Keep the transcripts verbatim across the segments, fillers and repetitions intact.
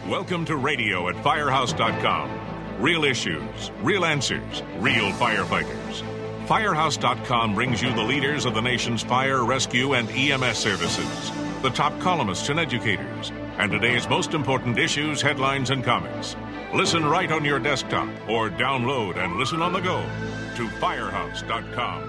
Welcome to radio at firehouse dot com. Real issues, real answers, real firefighters. firehouse dot com brings you the leaders of the nation's fire, rescue, and E M S services, the top columnists and educators, and today's most important issues, headlines, and comments. Listen right on your desktop or download and listen on the go to firehouse dot com.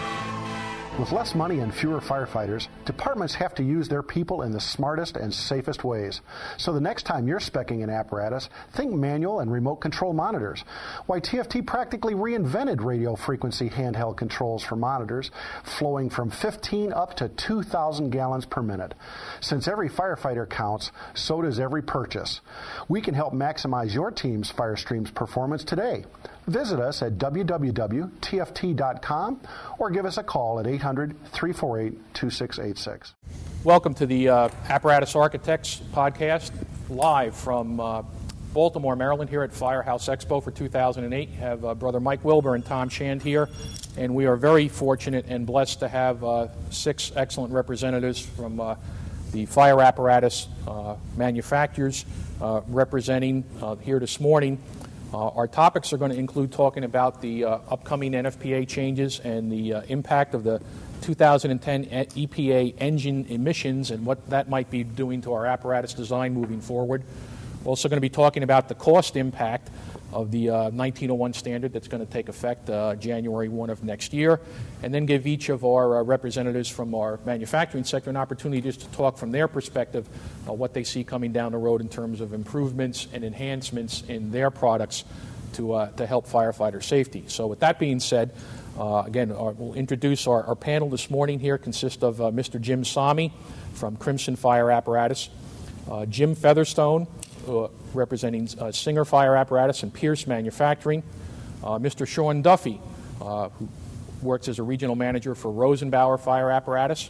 With less money and fewer firefighters, departments have to use their people in the smartest and safest ways. So the next time you're speccing an apparatus, think manual and remote control monitors. Why, T F T practically reinvented radio frequency handheld controls for monitors, flowing from fifteen up to two thousand gallons per minute. Since every firefighter counts, so does every purchase. We can help maximize your team's FireStream's performance today. Visit us at w w w dot t f t dot com or give us a call at eight hundred, three four eight, two six eight six. Welcome to the uh, Apparatus Architects podcast, live from uh, Baltimore, Maryland, here at Firehouse Expo for two thousand eight. We have uh, Brother Mike Wilbur and Tom Shand here, and we are very fortunate and blessed to have uh, six excellent representatives from uh, the fire apparatus uh, manufacturers uh, representing uh, here this morning. Uh, our topics are going to include talking about the uh, upcoming N F P A changes and the uh, impact of the two thousand ten E P A engine emissions and what that might be doing to our apparatus design moving forward. We're also going to be talking about the cost impact of the uh, nineteen oh one standard that's going to take effect uh, January first of next year, and then give each of our uh, representatives from our manufacturing sector an opportunity just to talk from their perspective uh, what they see coming down the road in terms of improvements and enhancements in their products to uh, to help firefighter safety. So with that being said, uh, again, our, we'll introduce our, our panel this morning here. Consists of uh, Mister Jim Sami from Crimson Fire Apparatus, uh, Jim Featherstone, Uh, representing uh, Singer Fire Apparatus and Pierce Manufacturing, uh, Mister Sean Duffy, uh, who works as a regional manager for Rosenbauer Fire Apparatus,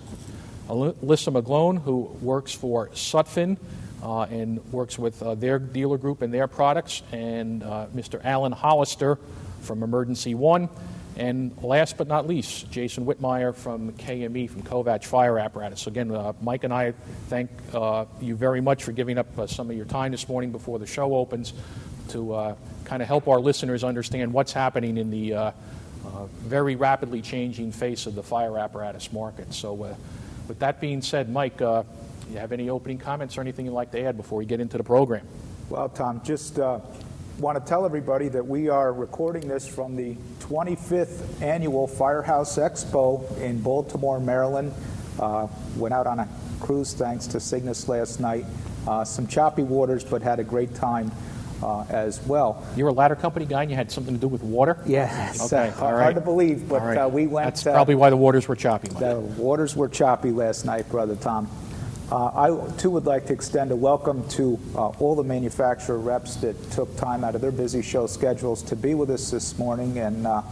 Alyssa McGlone, who works for Sutphin uh, and works with uh, their dealer group and their products, and uh, Mister Alan Hollister from Emergency One, and last but not least, Jason Whitmire from K M E, from Kovach Fire Apparatus. So again, uh, Mike and I thank uh, you very much for giving up uh, some of your time this morning before the show opens to uh, kind of help our listeners understand what's happening in the uh, uh, very rapidly changing face of the fire apparatus market. So uh, with that being said, Mike, uh, do you have any opening comments or anything you'd like to add before we get into the program? Well, Tom, just uh, want to tell everybody that we are recording this from the twenty-fifth Annual Firehouse Expo in Baltimore, Maryland. Uh, went out on a cruise thanks to Cygnus last night. Uh, some choppy waters, but had a great time uh, as well. You're a ladder company guy and you had something to do with water? Yeah, it's okay. uh, hard, right. hard to believe, but right. uh, we went... That's probably uh, why the waters were choppy. The waters were choppy last night, Brother Tom. Uh, I, too, would like to extend a welcome to uh, all the manufacturer reps that took time out of their busy show schedules to be with us this morning. And uh,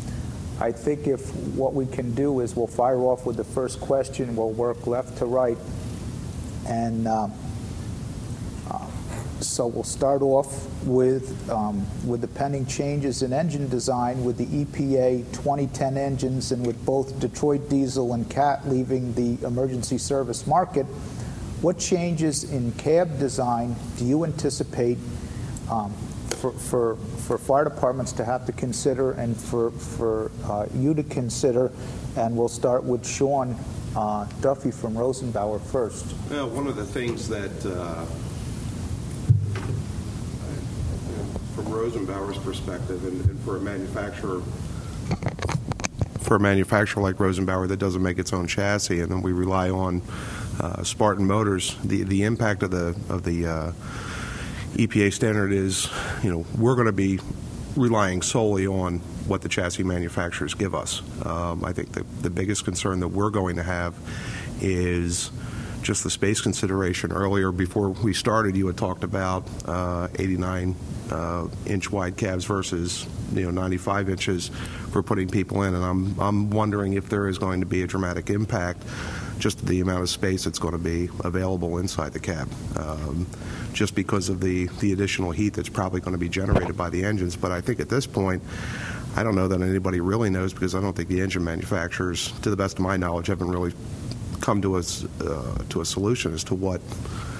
I think if what we can do is we'll fire off with the first question. We'll work left to right. And uh, uh, so we'll start off with, um, with the pending changes in engine design with the E P A twenty ten engines, and with both Detroit Diesel and Cat leaving the emergency service market. What changes in cab design do you anticipate um, for, for, for fire departments to have to consider and for, for uh, you to consider? And we'll start with Sean uh, Duffy from Rosenbauer first. Well, one of the things that uh, from Rosenbauer's perspective, and, and for a manufacturer, for a manufacturer like Rosenbauer that doesn't make its own chassis, and then we rely on uh, Spartan Motors, the the impact of the of the uh, E P A standard is, you know, we're going to be relying solely on what the chassis manufacturers give us. Um, I think the the biggest concern that we're going to have is just the space consideration. Earlier, before we started, you had talked about uh, eighty-nine uh, inch wide cabs versus, you know, ninety-five inches for putting people in, and I'm I'm wondering if there is going to be a dramatic impact, just the amount of space that's going to be available inside the cab, um, just because of the the additional heat that's probably going to be generated by the engines. But I think at this point, I don't know that anybody really knows, because I don't think the engine manufacturers, to the best of my knowledge, haven't really come to us uh, to a solution as to what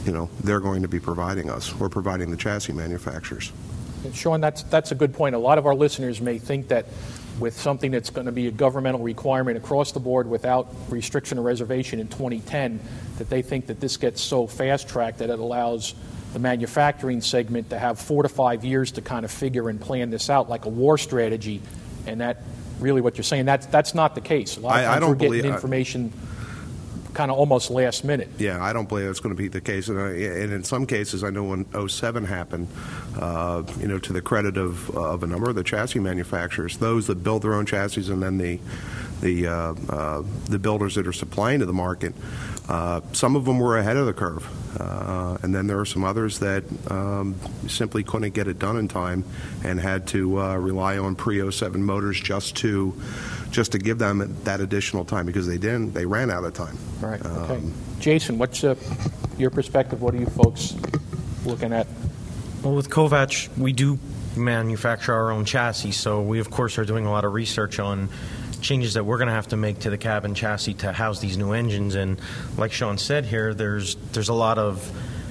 you know, they're going to be providing us. We're providing the chassis manufacturers. And Sean, that's, that's a good point. A lot of our listeners may think that with something that's going to be a governmental requirement across the board without restriction or reservation in twenty ten, that they think that this gets so fast-tracked that it allows the manufacturing segment to have four to five years to kind of figure and plan this out like a war strategy, and that really what you're saying, that's, that's not the case. A lot of I, times I don't we're getting believe, information kind of almost last minute. Yeah, I don't believe that's going to be the case. And, I, and in some cases, I know when oh seven happened, uh, you know, to the credit of, uh, of a number of the chassis manufacturers, those that build their own chassis and then the the uh, uh, the builders that are supplying to the market, uh, some of them were ahead of the curve. Uh, and then there are some others that um, simply couldn't get it done in time and had to uh, rely on pre oh seven motors just to just to give them that additional time, because they didn't. They ran out of time. Right. Um, Okay. Jason, what's uh, your perspective? What are you folks looking at? Well, with Kovac, we do manufacture our own chassis, so we, of course, are doing a lot of research on changes that we're going to have to make to the cab and chassis to house these new engines. And like Sean said here, there's there's a lot of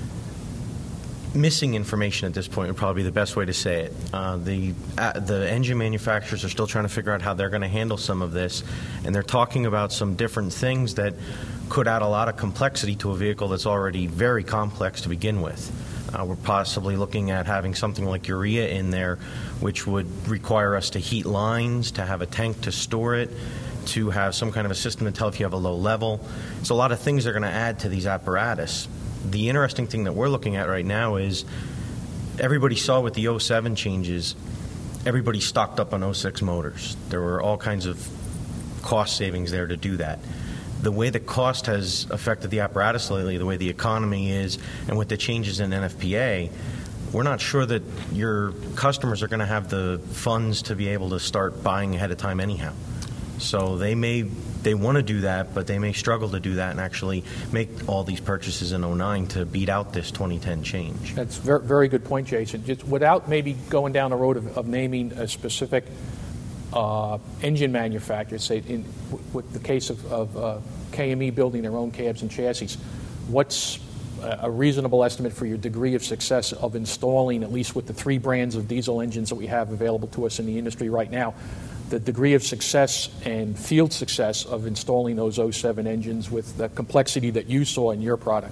missing information at this point would probably be the best way to say it. Uh, the uh, the engine manufacturers are still trying to figure out how they're going to handle some of this, and they're talking about some different things that could add a lot of complexity to a vehicle that's already very complex to begin with. Uh, we're possibly looking at having something like urea in there, which would require us to heat lines, to have a tank to store it, to have some kind of a system to tell if you have a low level. So a lot of things are going to add to these apparatus. The interesting thing that we're looking at right now is everybody saw with the oh seven changes, everybody stocked up on oh six motors. There were all kinds of cost savings there to do that. The way the cost has affected the apparatus lately, the way the economy is, and with the changes in N F P A, we're not sure that your customers are going to have the funds to be able to start buying ahead of time anyhow. So they may they want to do that, but they may struggle to do that and actually make all these purchases in oh nine to beat out this twenty ten change. That's a very, very good point, Jason. Just without maybe going down the road of, of naming a specific uh, engine manufacturer, say in w- with the case of, of uh, K M E building their own cabs and chassis, what's a reasonable estimate for your degree of success of installing, at least with the three brands of diesel engines that we have available to us in the industry right now, the degree of success and field success of installing those oh seven engines with the complexity that you saw in your product?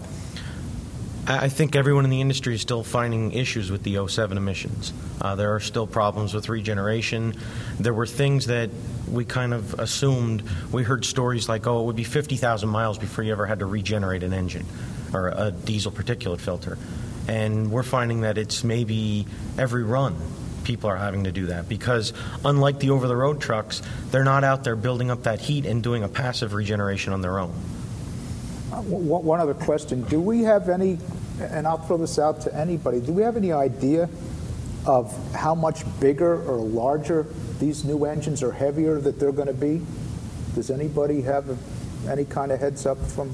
I think everyone in the industry is still finding issues with the oh seven emissions. Uh, there are still problems with regeneration. There were things that we kind of assumed. We heard stories like, oh, it would be fifty thousand miles before you ever had to regenerate an engine or a diesel particulate filter. And we're finding that it's maybe every run people are having to do that, because unlike the over-the-road trucks, they're not out there building up that heat and doing a passive regeneration on their own. Uh, one other question. Do we have any, and I'll throw this out to anybody, do we have any idea of how much bigger or larger these new engines or heavier that they're going to be? Does anybody have a, any kind of heads up from?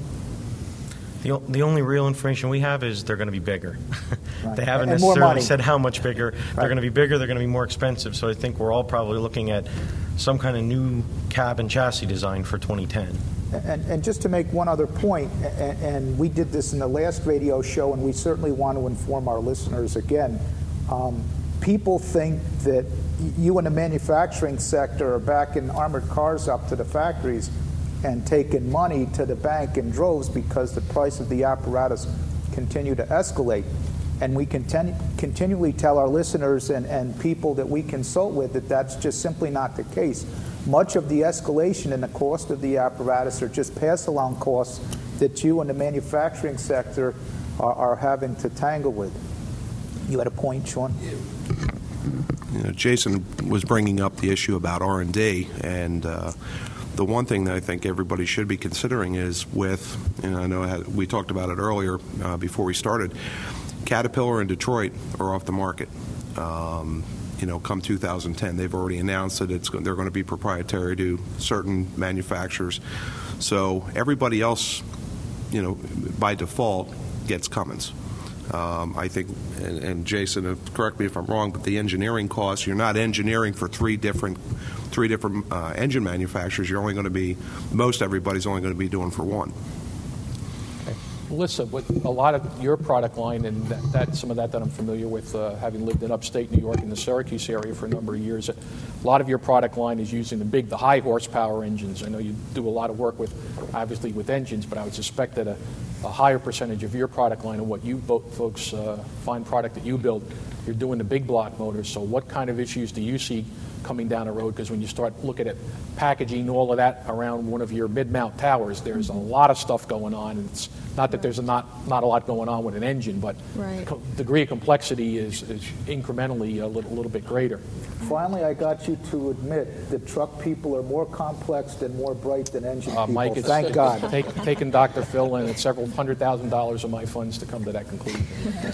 The, the only real information we have is they're going to be bigger. Right. They haven't And more necessarily money. said how much bigger. Right. They're going to be bigger, they're going to be more expensive. So I think we're all probably looking at some kind of new cab and chassis design for twenty ten. And, and just to make one other point, and, and we did this in the last radio show, and we certainly want to inform our listeners again, um, people think that you in the manufacturing sector are backing armored cars up to the factories and taking money to the bank in droves because the price of the apparatus continue to escalate. And we continu- continually tell our listeners and, and people that we consult with that that's just simply not the case. Much of the escalation in the cost of the apparatus are just pass-along costs that you in the manufacturing sector are, are having to tangle with. You had a point, Sean? You know, Jason was bringing up the issue about R and D, and uh, the one thing that I think everybody should be considering is with, and I know I had, we talked about it earlier uh, before we started, Caterpillar and Detroit are off the market. Um, you know, come two thousand ten, they've already announced that it's they're going to be proprietary to certain manufacturers. So everybody else, you know, by default, gets Cummins. Um, I think, and, and Jason, correct me if I'm wrong, but the engineering costs, you're not engineering for three different three different uh, engine manufacturers. You're only going to be, most everybody's only going to be doing for one. Okay. Melissa, with a lot of your product line, and that, that some of that that I'm familiar with, uh, having lived in upstate New York in the Syracuse area for a number of years, a lot of your product line is using the big, the high horsepower engines. I know you do a lot of work with, obviously, with engines, but I would suspect that a, a higher percentage of your product line and what you bo- folks uh, find product that you build, you're doing the big block motors. So what kind of issues do you see coming down the road? Because when you start looking at packaging all of that around one of your mid-mount towers, there's a lot of stuff going on. And it's not that there's a not not a lot going on with an engine, but right. the degree of complexity is, is incrementally a little, little bit greater. Finally, I got you to admit that truck people are more complex and more bright than engine Uh, people. Mike, it's, Thank God. Take, taking Doctor Phil and it's several hundred thousand dollars of my funds to come to that conclusion.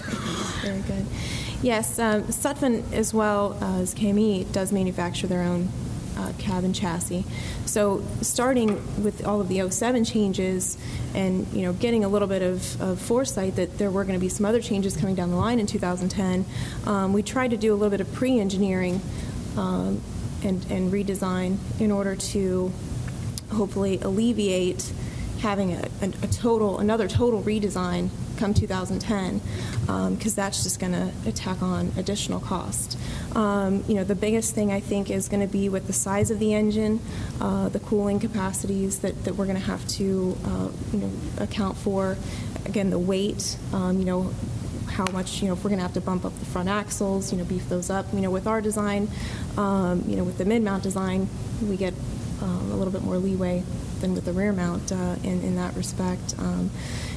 Very good. Yes, um, Sutphen, as well as K M E, does manufacture their own uh, cab and chassis. So starting with all of the oh seven changes and, you know, getting a little bit of, of foresight that there were going to be some other changes coming down the line in two thousand ten, um, we tried to do a little bit of pre-engineering um, and, and redesign in order to hopefully alleviate having a, a, a total, another total redesign come two thousand ten, because um, that's just going to tack on additional cost. Um, you know, the biggest thing I think is going to be with the size of the engine, uh, the cooling capacities that, that we're going to have to, uh, you know, account for. Again, the weight, um, you know, how much, you know, if we're going to have to bump up the front axles, you know, beef those up. You know, with our design, um, you know, with the mid-mount design, we get um, a little bit more leeway than with the rear mount uh, in, in that respect. Um,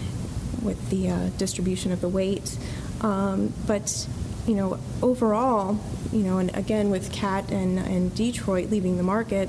with the uh, distribution of the weight. Um, but, you know, overall, you know, and again with Cat and, and Detroit leaving the market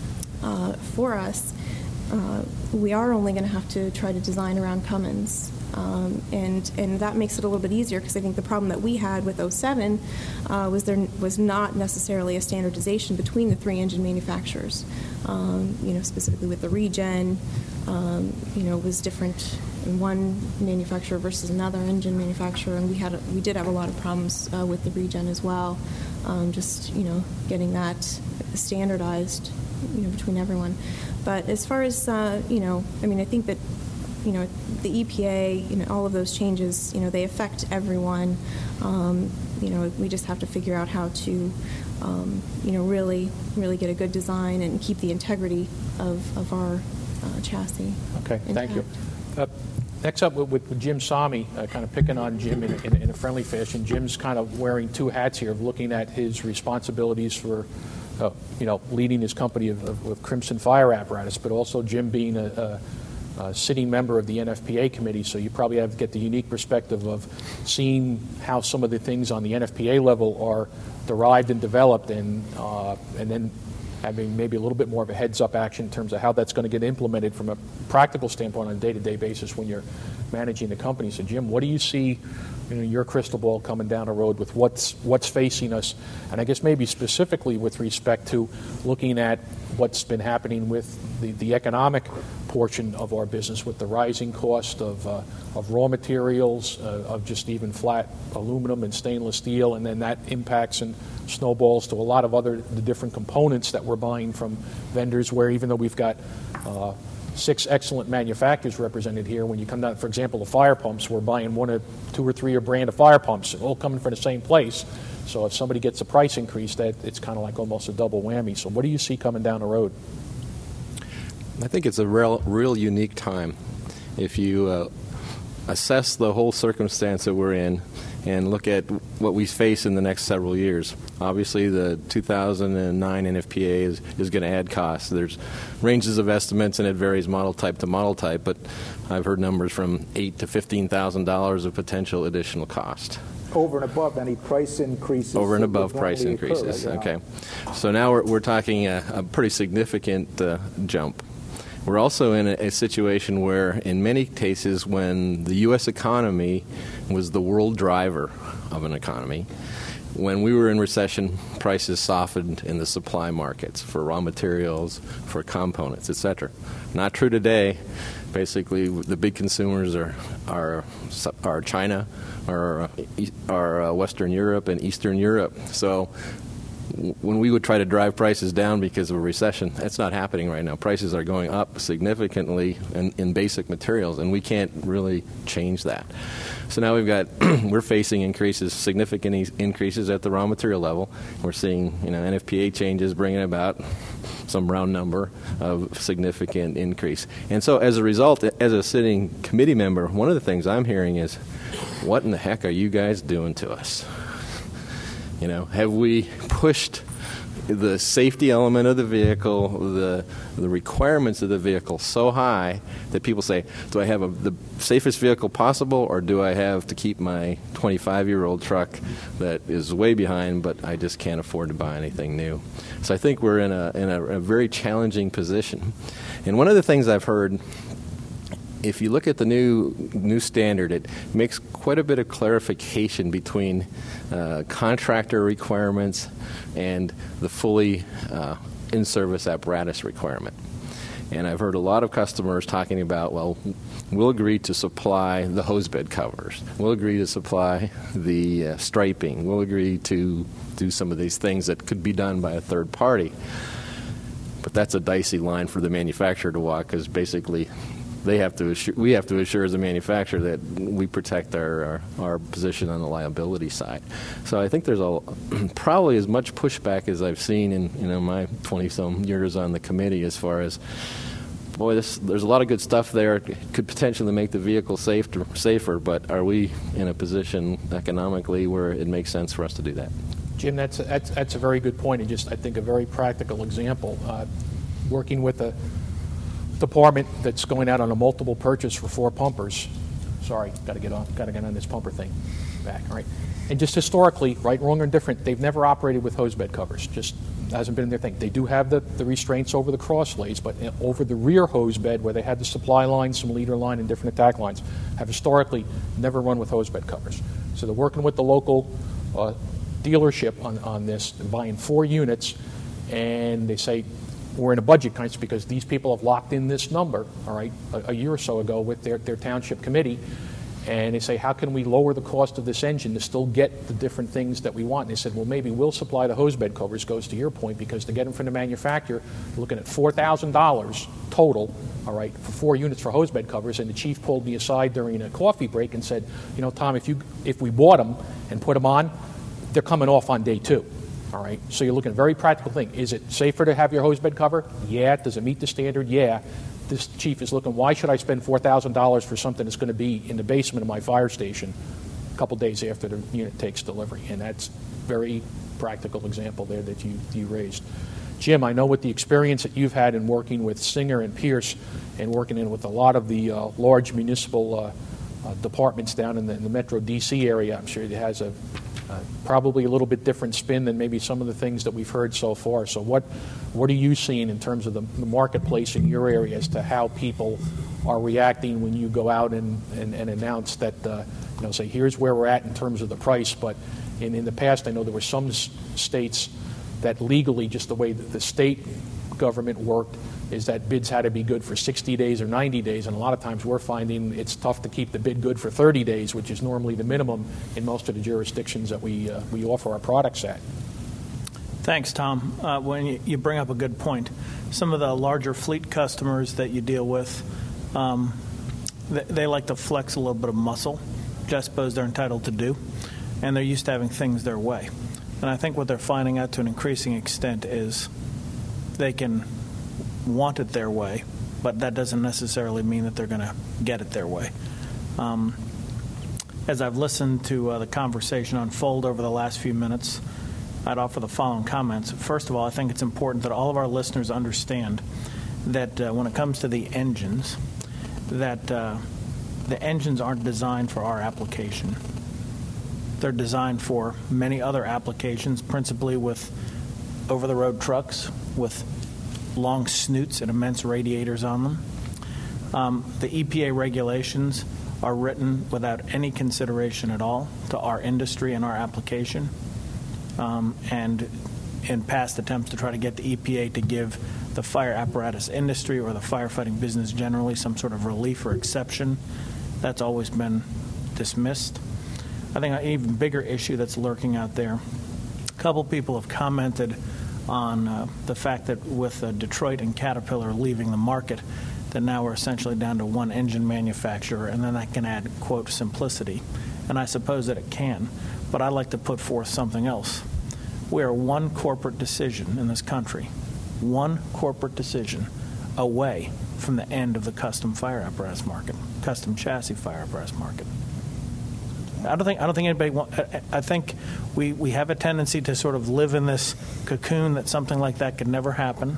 uh, for us, uh, we are only going to have to try to design around Cummins. Um, and, and that makes it a little bit easier because I think the problem that we had with oh seven uh, was there was not necessarily a standardization between the three engine manufacturers. Um, you know, specifically with the regen, um, you know, was different in one manufacturer versus another engine manufacturer, and we had a, we did have a lot of problems uh, with the regen as well. Um, just you know, getting that standardized, you know, between everyone. But as far as uh, you know, I mean, I think that you know the E P A, you know, all of those changes, you know, they affect everyone. Um, you know, we just have to figure out how to, um, you know, really, really get a good design and keep the integrity of of our uh, chassis. Okay, intact. thank you. Uh, next up, with, with Jim Sami, uh, kind of picking on Jim in, in, in a friendly fashion. Jim's kind of wearing two hats here, of looking at his responsibilities for, uh, you know, leading his company of, of, of Crimson Fire Apparatus, but also Jim being a, a, a sitting member of the N F P A committee. So you probably have to get the unique perspective of seeing how some of the things on the N F P A level are derived and developed, and uh, and then having maybe a little bit more of a heads-up action in terms of how that's going to get implemented from a practical standpoint on a day-to-day basis when you're managing the company. So, Jim, what do you see in you know, your crystal ball coming down the road with what's what's facing us, and I guess maybe specifically with respect to looking at what's been happening with the, the economic portion of our business with the rising cost of, uh, of raw materials, uh, of just even flat aluminum and stainless steel, and then that impacts and snowballs to a lot of other the different components that we're buying from vendors, where even though we've got uh, six excellent manufacturers represented here, when you come down, for example, the fire pumps, we're buying one or two or three or brand of fire pumps, all coming from the same place. So if somebody gets a price increase, that it's kind of like almost a double whammy. So what do you see coming down the road? I think it's a real, real unique time. If you uh, assess the whole circumstance that we're in and look at what we face in the next several years. Obviously, the two thousand nine N F P A is, is going to add costs. There's ranges of estimates, and it varies model type to model type, but I've heard numbers from eight thousand to fifteen thousand dollars of potential additional cost. Over and above any price increases. Over and above price increases, occur, okay. So now we're, we're talking a, a pretty significant uh, jump. We're also in a, a situation where, in many cases, when the U S economy was the world driver of an economy, when we were in recession, prices softened in the supply markets for raw materials, for components, et cetera. Not true today. Basically, the big consumers are are, are China, are, are Western Europe, and Eastern Europe. So when we would try to drive prices down because of a recession, that's not happening right now. Prices are going up significantly in, in basic materials, and we can't really change that. So now we've got, we're facing increases, significant e- increases at the raw material level. We're seeing, you know, N F P A changes bringing about some round number of significant increase. And so as a result, as a sitting committee member, one of the things I'm hearing is, what in the heck are you guys doing to us? You know, have we pushed the safety element of the vehicle, the the requirements of the vehicle so high that people say, do I have a, the safest vehicle possible, or do I have to keep my twenty-five-year-old truck that is way behind, but I just can't afford to buy anything new? So I think we're in a in a, a very challenging position. And one of the things I've heard, if you look at the new new standard, it makes quite a bit of clarification between uh, contractor requirements and the fully uh, in-service apparatus requirement. And I've heard a lot of customers talking about, well, we'll agree to supply the hose bed covers. We'll agree to supply the uh, striping. We'll agree to do some of these things that could be done by a third party. But that's a dicey line for the manufacturer to walk, because basically they have to assure, we have to assure as a manufacturer that we protect our, our, our position on the liability side. So I think there's a, probably as much pushback as I've seen in, you know, my twenty-some years on the committee, as far as, boy, this, there's a lot of good stuff there. It could potentially make the vehicle safe, safer, but are we in a position economically where it makes sense for us to do that? Jim, that's a, that's, that's a very good point, and just, I think, a very practical example. Uh, working with a department that's going out on a multiple purchase for four pumpers. Sorry, got to get on, got to get on this pumper thing back. All right, and just historically, right, wrong, or indifferent, they've never operated with hose bed covers. Just hasn't been their thing. They do have the, the restraints over the cross lays, but over the rear hose bed, where they had the supply line, some leader line, and different attack lines, have historically never run with hose bed covers. So they're working with the local uh, dealership on, on this, buying four units, and they say, we're in a budget crunch because these people have locked in this number, all right, a, a year or so ago with their, their township committee, and they say, how can we lower the cost of this engine to still get the different things that we want? And they said, well, maybe we'll supply the hose bed covers, goes to your point, because to get them from the manufacturer, we're looking at four thousand dollars total, all right, for four units for hose bed covers. And the chief pulled me aside during a coffee break and said, you know, Tom, if you if we bought them and put them on, they're coming off on day two. All right, so you're looking at a very practical thing. Is it safer to have your hose bed cover? Yeah. Does it meet the standard? Yeah. This chief is looking, why should I spend four thousand dollars for something that's going to be in the basement of my fire station a couple days after the unit takes delivery? And that's a very practical example there that you, you raised. Jim, I know with the experience that you've had in working with Singer and Pierce and working in with a lot of the uh, large municipal uh, uh, departments down in the, in the Metro D C area, I'm sure it has a Uh, probably a little bit different spin than maybe some of the things that we've heard so far. So what what are you seeing in terms of the, the marketplace in your area as to how people are reacting when you go out and, and, and announce that, uh, you know, say, here's where we're at in terms of the price, but in, in the past I know there were some s- states that legally, just the way that the state government worked, is that bids had to be good for sixty days or ninety days, and a lot of times we're finding it's tough to keep the bid good for thirty days, which is normally the minimum in most of the jurisdictions that we uh, we offer our products at. Thanks, Tom. Uh, when you, you bring up a good point, some of the larger fleet customers that you deal with, um, they, they like to flex a little bit of muscle, which I suppose they're entitled to do, and they're used to having things their way. And I think what they're finding out to an increasing extent is they can want it their way, but that doesn't necessarily mean that they're going to get it their way. Um, as I've listened to uh, the conversation unfold over the last few minutes, I'd offer the following comments. First of all, I think it's important that all of our listeners understand that uh, when it comes to the engines, that uh, the engines aren't designed for our application. They're designed for many other applications, principally with over-the-road trucks, with long snoots and immense radiators on them. Um, the E P A regulations are written without any consideration at all to our industry and our application. Um, and in past attempts to try to get the E P A to give the fire apparatus industry or the firefighting business generally some sort of relief or exception, that's always been dismissed. I think an even bigger issue that's lurking out there A couple people have commented on uh, the fact that with uh, Detroit and Caterpillar leaving the market, that now we're essentially down to one engine manufacturer, and then that can add, quote, simplicity. And I suppose that it can, but I'd like to put forth something else. We are one corporate decision in this country, one corporate decision away from the end of the custom fire apparatus market, custom chassis fire apparatus market. I don't think I don't think anybody want, I, I think we, we have a tendency to sort of live in this cocoon that something like that could never happen.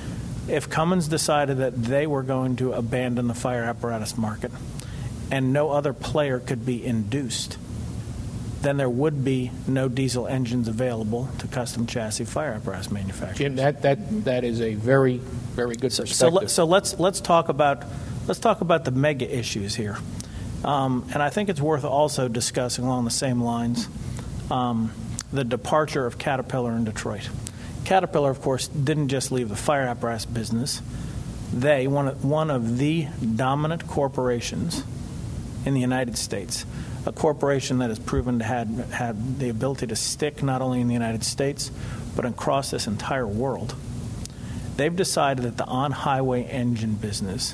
If Cummins decided that they were going to abandon the fire apparatus market and no other player could be induced, then there would be no diesel engines available to custom chassis fire apparatus manufacturers. Jim, that, that, that is a very, very good perspective. So, let, so let's let's talk about let's talk about the mega issues here, um, and I think it's worth also discussing along the same lines um, the departure of Caterpillar in Detroit. Caterpillar, of course, didn't just leave the fire apparatus business. They, one of, one of the dominant corporations in the United States, a corporation that has proven to have had the ability to stick not only in the United States, but across this entire world. They've decided that the on-highway engine business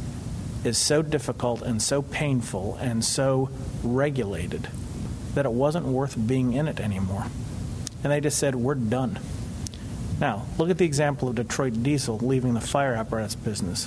is so difficult and so painful and so regulated that it wasn't worth being in it anymore. And they just said, we're done. Now, look at the example of Detroit Diesel leaving the fire apparatus business.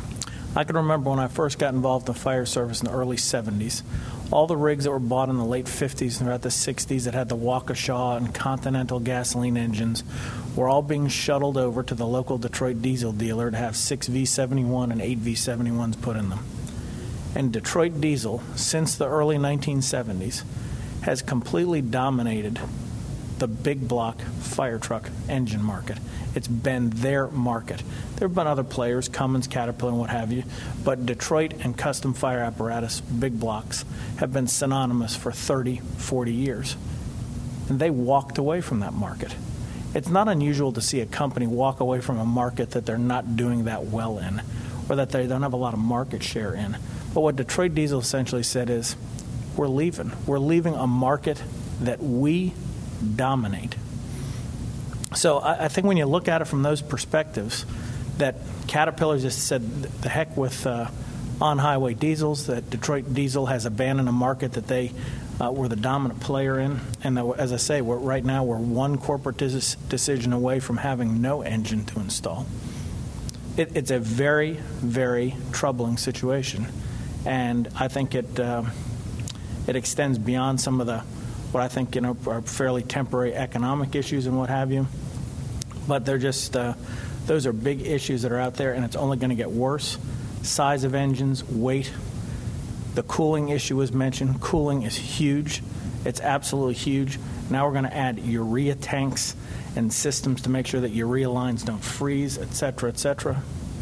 I can remember when I first got involved in the fire service in the early seventies, all the rigs that were bought in the late fifties and throughout the sixties that had the Waukesha and Continental gasoline engines were all being shuttled over to the local Detroit Diesel dealer to have six V seventy-one and eight V seventy-ones put in them. And Detroit Diesel, since the early nineteen seventies, has completely dominated the big block fire truck engine market. It's been their market. There have been other players, Cummins, Caterpillar, and what have you, but Detroit and custom fire apparatus, big blocks, have been synonymous for thirty, forty years. And they walked away from that market. It's not unusual to see a company walk away from a market that they're not doing that well in, or that they don't have a lot of market share in. But what Detroit Diesel essentially said is, we're leaving. We're leaving a market that we dominate. So I, I think when you look at it from those perspectives, that Caterpillar just said the heck with uh, on-highway diesels, that Detroit Diesel has abandoned a market that they uh, were the dominant player in, and that, as I say, we're, right now we're one corporate dis- decision away from having no engine to install. It, it's a very, very troubling situation, and I think it uh, it extends beyond some of the what I think, you know, are fairly temporary economic issues and what have you. But they're just, uh, those are big issues that are out there, and it's only going to get worse. Size of engines, weight. The cooling issue was mentioned. Cooling is huge. It's absolutely huge. Now we're going to add urea tanks and systems to make sure that urea lines don't freeze, et cetera, et cetera.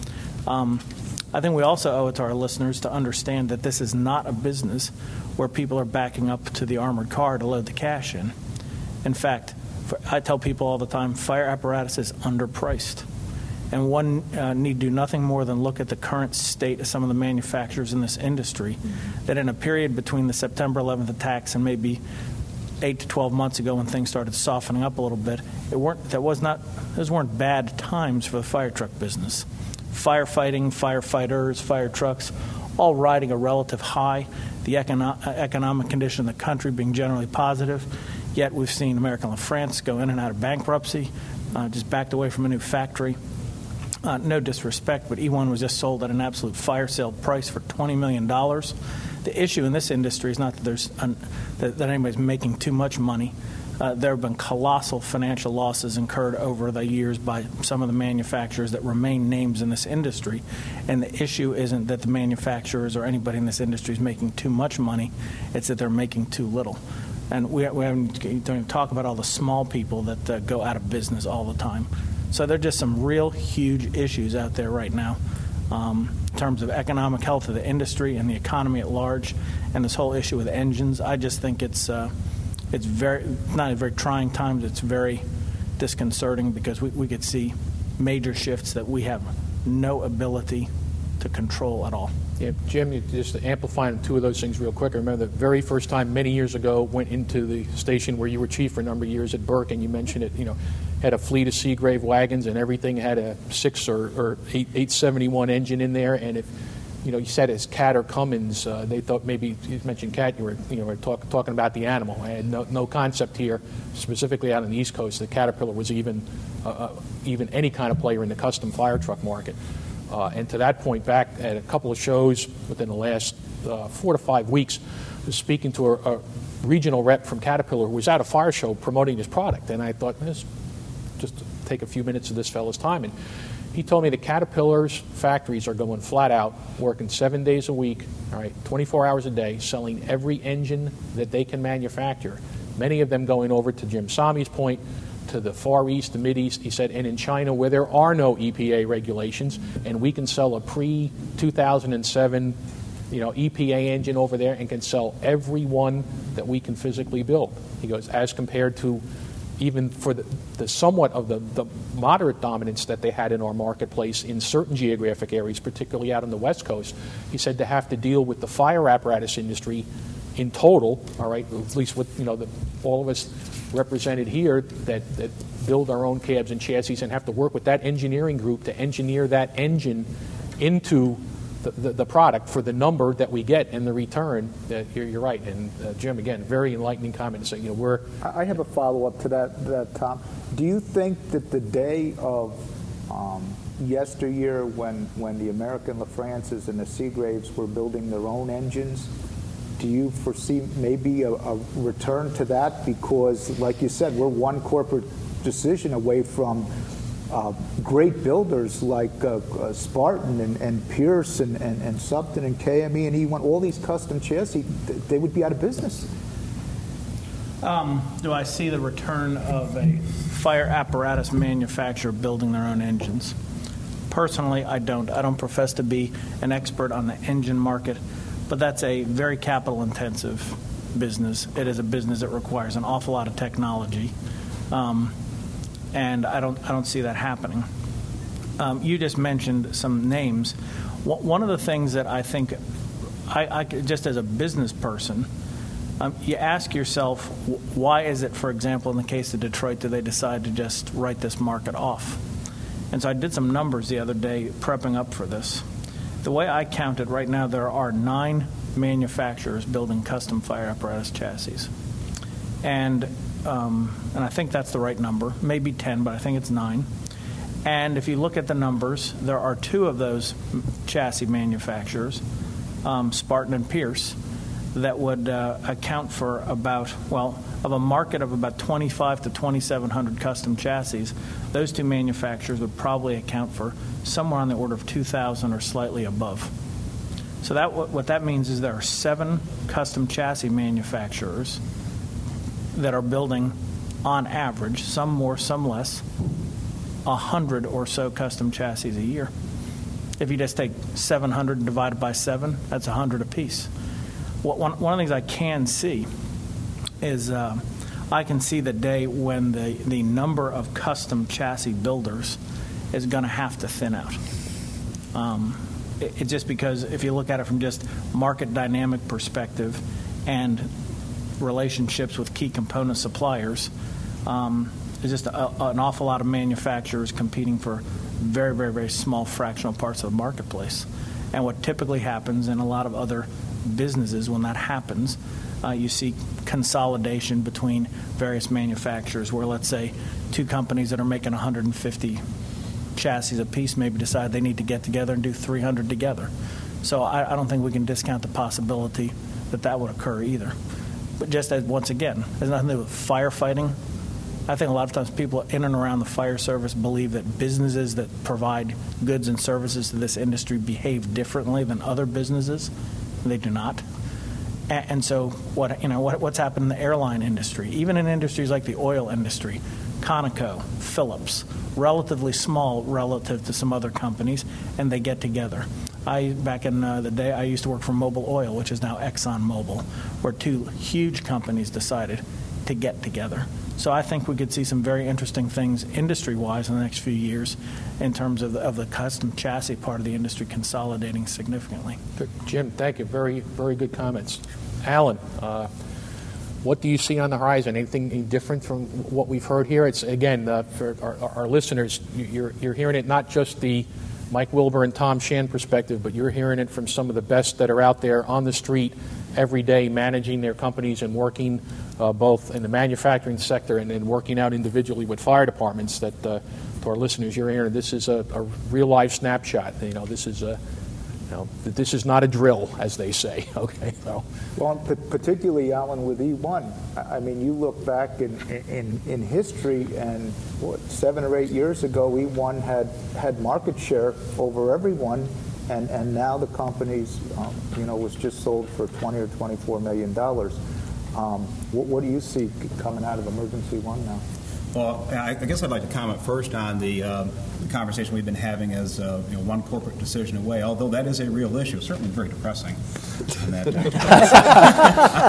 Um, I think we also owe it to our listeners to understand that this is not a business where people are backing up to the armored car to load the cash in. In fact, I tell people all the time, fire apparatus is underpriced. And one uh, need do nothing more than look at the current state of some of the manufacturers in this industry, mm-hmm. that in a period between the September eleventh attacks and maybe eight to twelve months ago when things started softening up a little bit, it weren't, that was not, those weren't bad times for the fire truck business. Firefighting, firefighters, fire trucks, all riding a relative high, the econo- economic condition of the country being generally positive. Yet we've seen American La France go in and out of bankruptcy, uh, just backed away from a new factory. Uh, no disrespect, but E one was just sold at an absolute fire sale price for twenty million dollars. The issue in this industry is not that there's un- that, that anybody's making too much money. Uh, there have been colossal financial losses incurred over the years by some of the manufacturers that remain names in this industry. And the issue isn't that the manufacturers or anybody in this industry is making too much money. It's that they're making too little. And we, we haven't, don't even talk about all the small people that uh, go out of business all the time. So there are just some real huge issues out there right now um, in terms of economic health of the industry and the economy at large, and this whole issue with engines. I just think it's uh, it's very not a very trying times. It's very disconcerting because we, we could see major shifts that we have no ability to to control at all. Yeah, Jim, you just amplifying two of those things real quick. I remember the very first time many years ago went into the station where you were chief for a number of years at Burke, and you mentioned it, you know, had a fleet of Seagrave wagons and everything had a six or, or eight, eight seventy-one engine in there, and if you know, you said it's Cat or Cummins. Uh, they thought maybe you mentioned Cat. You were, you know, were talk, talking about the animal. I had no, no concept here, specifically out on the East Coast, that Caterpillar was even, uh, uh, even any kind of player in the custom fire truck market. Uh, and to that point, back at a couple of shows within the last uh, four to five weeks, I was speaking to a, a regional rep from Caterpillar who was at a fire show promoting his product, and I thought, let's just take a few minutes of this fellow's time. And he told me that Caterpillar's factories are going flat out, working seven days a week, all right, twenty-four hours a day, selling every engine that they can manufacture. Many of them going over to Jim Sami's point, to the Far East, the Mid East. He said, and in China where there are no E P A regulations, and we can sell a pre two thousand seven, you know, E P A engine over there and can sell every one that we can physically build. He goes, as compared to even for the, the somewhat of the, the moderate dominance that they had in our marketplace in certain geographic areas, particularly out on the West Coast. He said to have to deal with the fire apparatus industry in total, all right, at least with, you know, the, all of us represented here that, that build our own cabs and chassis and have to work with that engineering group to engineer that engine into the, the, the product for the number that we get in the return. Uh, you're, you're right. And uh, Jim, again, very enlightening comment. So, you know, we're... I have a follow-up to that, that, Tom. Do you think that the day of um, yesteryear when, when the American LaFrances and the Seagraves were building their own engines, do you foresee maybe a, a return to that? Because, like you said, we're one corporate decision away from uh, great builders like uh, uh, Spartan and, and Pierce and, and, and Supton and K M E and E one, all these custom chassis, they would be out of business. Um, do I see the return of a fire apparatus manufacturer building their own engines? Personally, I don't. I don't profess to be an expert on the engine market, but that's a very capital-intensive business. It is a business that requires an awful lot of technology, um, and I don't I don't see that happening. Um, you just mentioned some names. One of the things that I think, I, I just as a business person, um, you ask yourself, why is it, for example, in the case of Detroit, do they decide to just write this market off? And so I did some numbers the other day prepping up for this. The way I counted, right now there are nine manufacturers building custom fire apparatus chassis. And um, and I think that's the right number, maybe ten, but I think it's nine. And if you look at the numbers, there are two of those chassis manufacturers, um, Spartan and Pierce, that would uh, account for about, well, of a market of about twenty-five to twenty-seven hundred custom chassis. Those two manufacturers would probably account for somewhere on the order of two thousand or slightly above. So that what that means is there are seven custom chassis manufacturers that are building, on average, some more, some less, a hundred or so custom chassis a year. If you just take seven hundred and divide it by seven, that's a hundred apiece. What, one, one of the things I can see is uh, I can see the day when the, the number of custom chassis builders is going to have to thin out. Um, it, it's just because if you look at it from just market dynamic perspective and relationships with key component suppliers, um, there's just a, an awful lot of manufacturers competing for very, very, very small fractional parts of the marketplace. And what typically happens in a lot of other businesses when that happens, uh, you see consolidation between various manufacturers where, let's say, two companies that are making one hundred fifty chassis apiece maybe decide they need to get together and do three hundred together. So I, I don't think we can discount the possibility that that would occur either. But just as, once again, there's nothing to do with firefighting. I think a lot of times people in and around the fire service believe that businesses that provide goods and services to this industry behave differently than other businesses. They do not. And, and so what you know what, what's happened in the airline industry, even in industries like the oil industry, Conoco, Phillips, relatively small relative to some other companies, and they get together. I back in uh, the day, I used to work for Mobil Oil, which is now Exxon Mobil, where two huge companies decided, to get together. So I think we could see some very interesting things industry-wise in the next few years in terms of the, of the custom chassis part of the industry consolidating significantly. Jim, thank you. Very, very good comments. Alan, uh, what do you see on the horizon? Anything any different from what we've heard here? It's, again, uh, for our, our listeners, you're, you're hearing it not just the Mike Wilbur and Tom Shand perspective, but you're hearing it from some of the best that are out there on the street every day managing their companies and working uh, both in the manufacturing sector and, and working out individually with fire departments. That uh, to our listeners, you're hearing this is a, a real life snapshot. You know, this is a You know, this is not a drill, as they say. Okay, so. Well, particularly, Alan, with E one, I mean, you look back in in, in history, and what, seven or eight years ago, E one had had market share over everyone, and, and now the company's, um, you know, was just sold for twenty or twenty-four million dollars. Um, what, what do you see coming out of Emergency One now? Well, I guess I'd like to comment first on the, uh, the conversation we've been having as uh, you know, one corporate decision away, although that is a real issue, certainly very depressing. That, uh,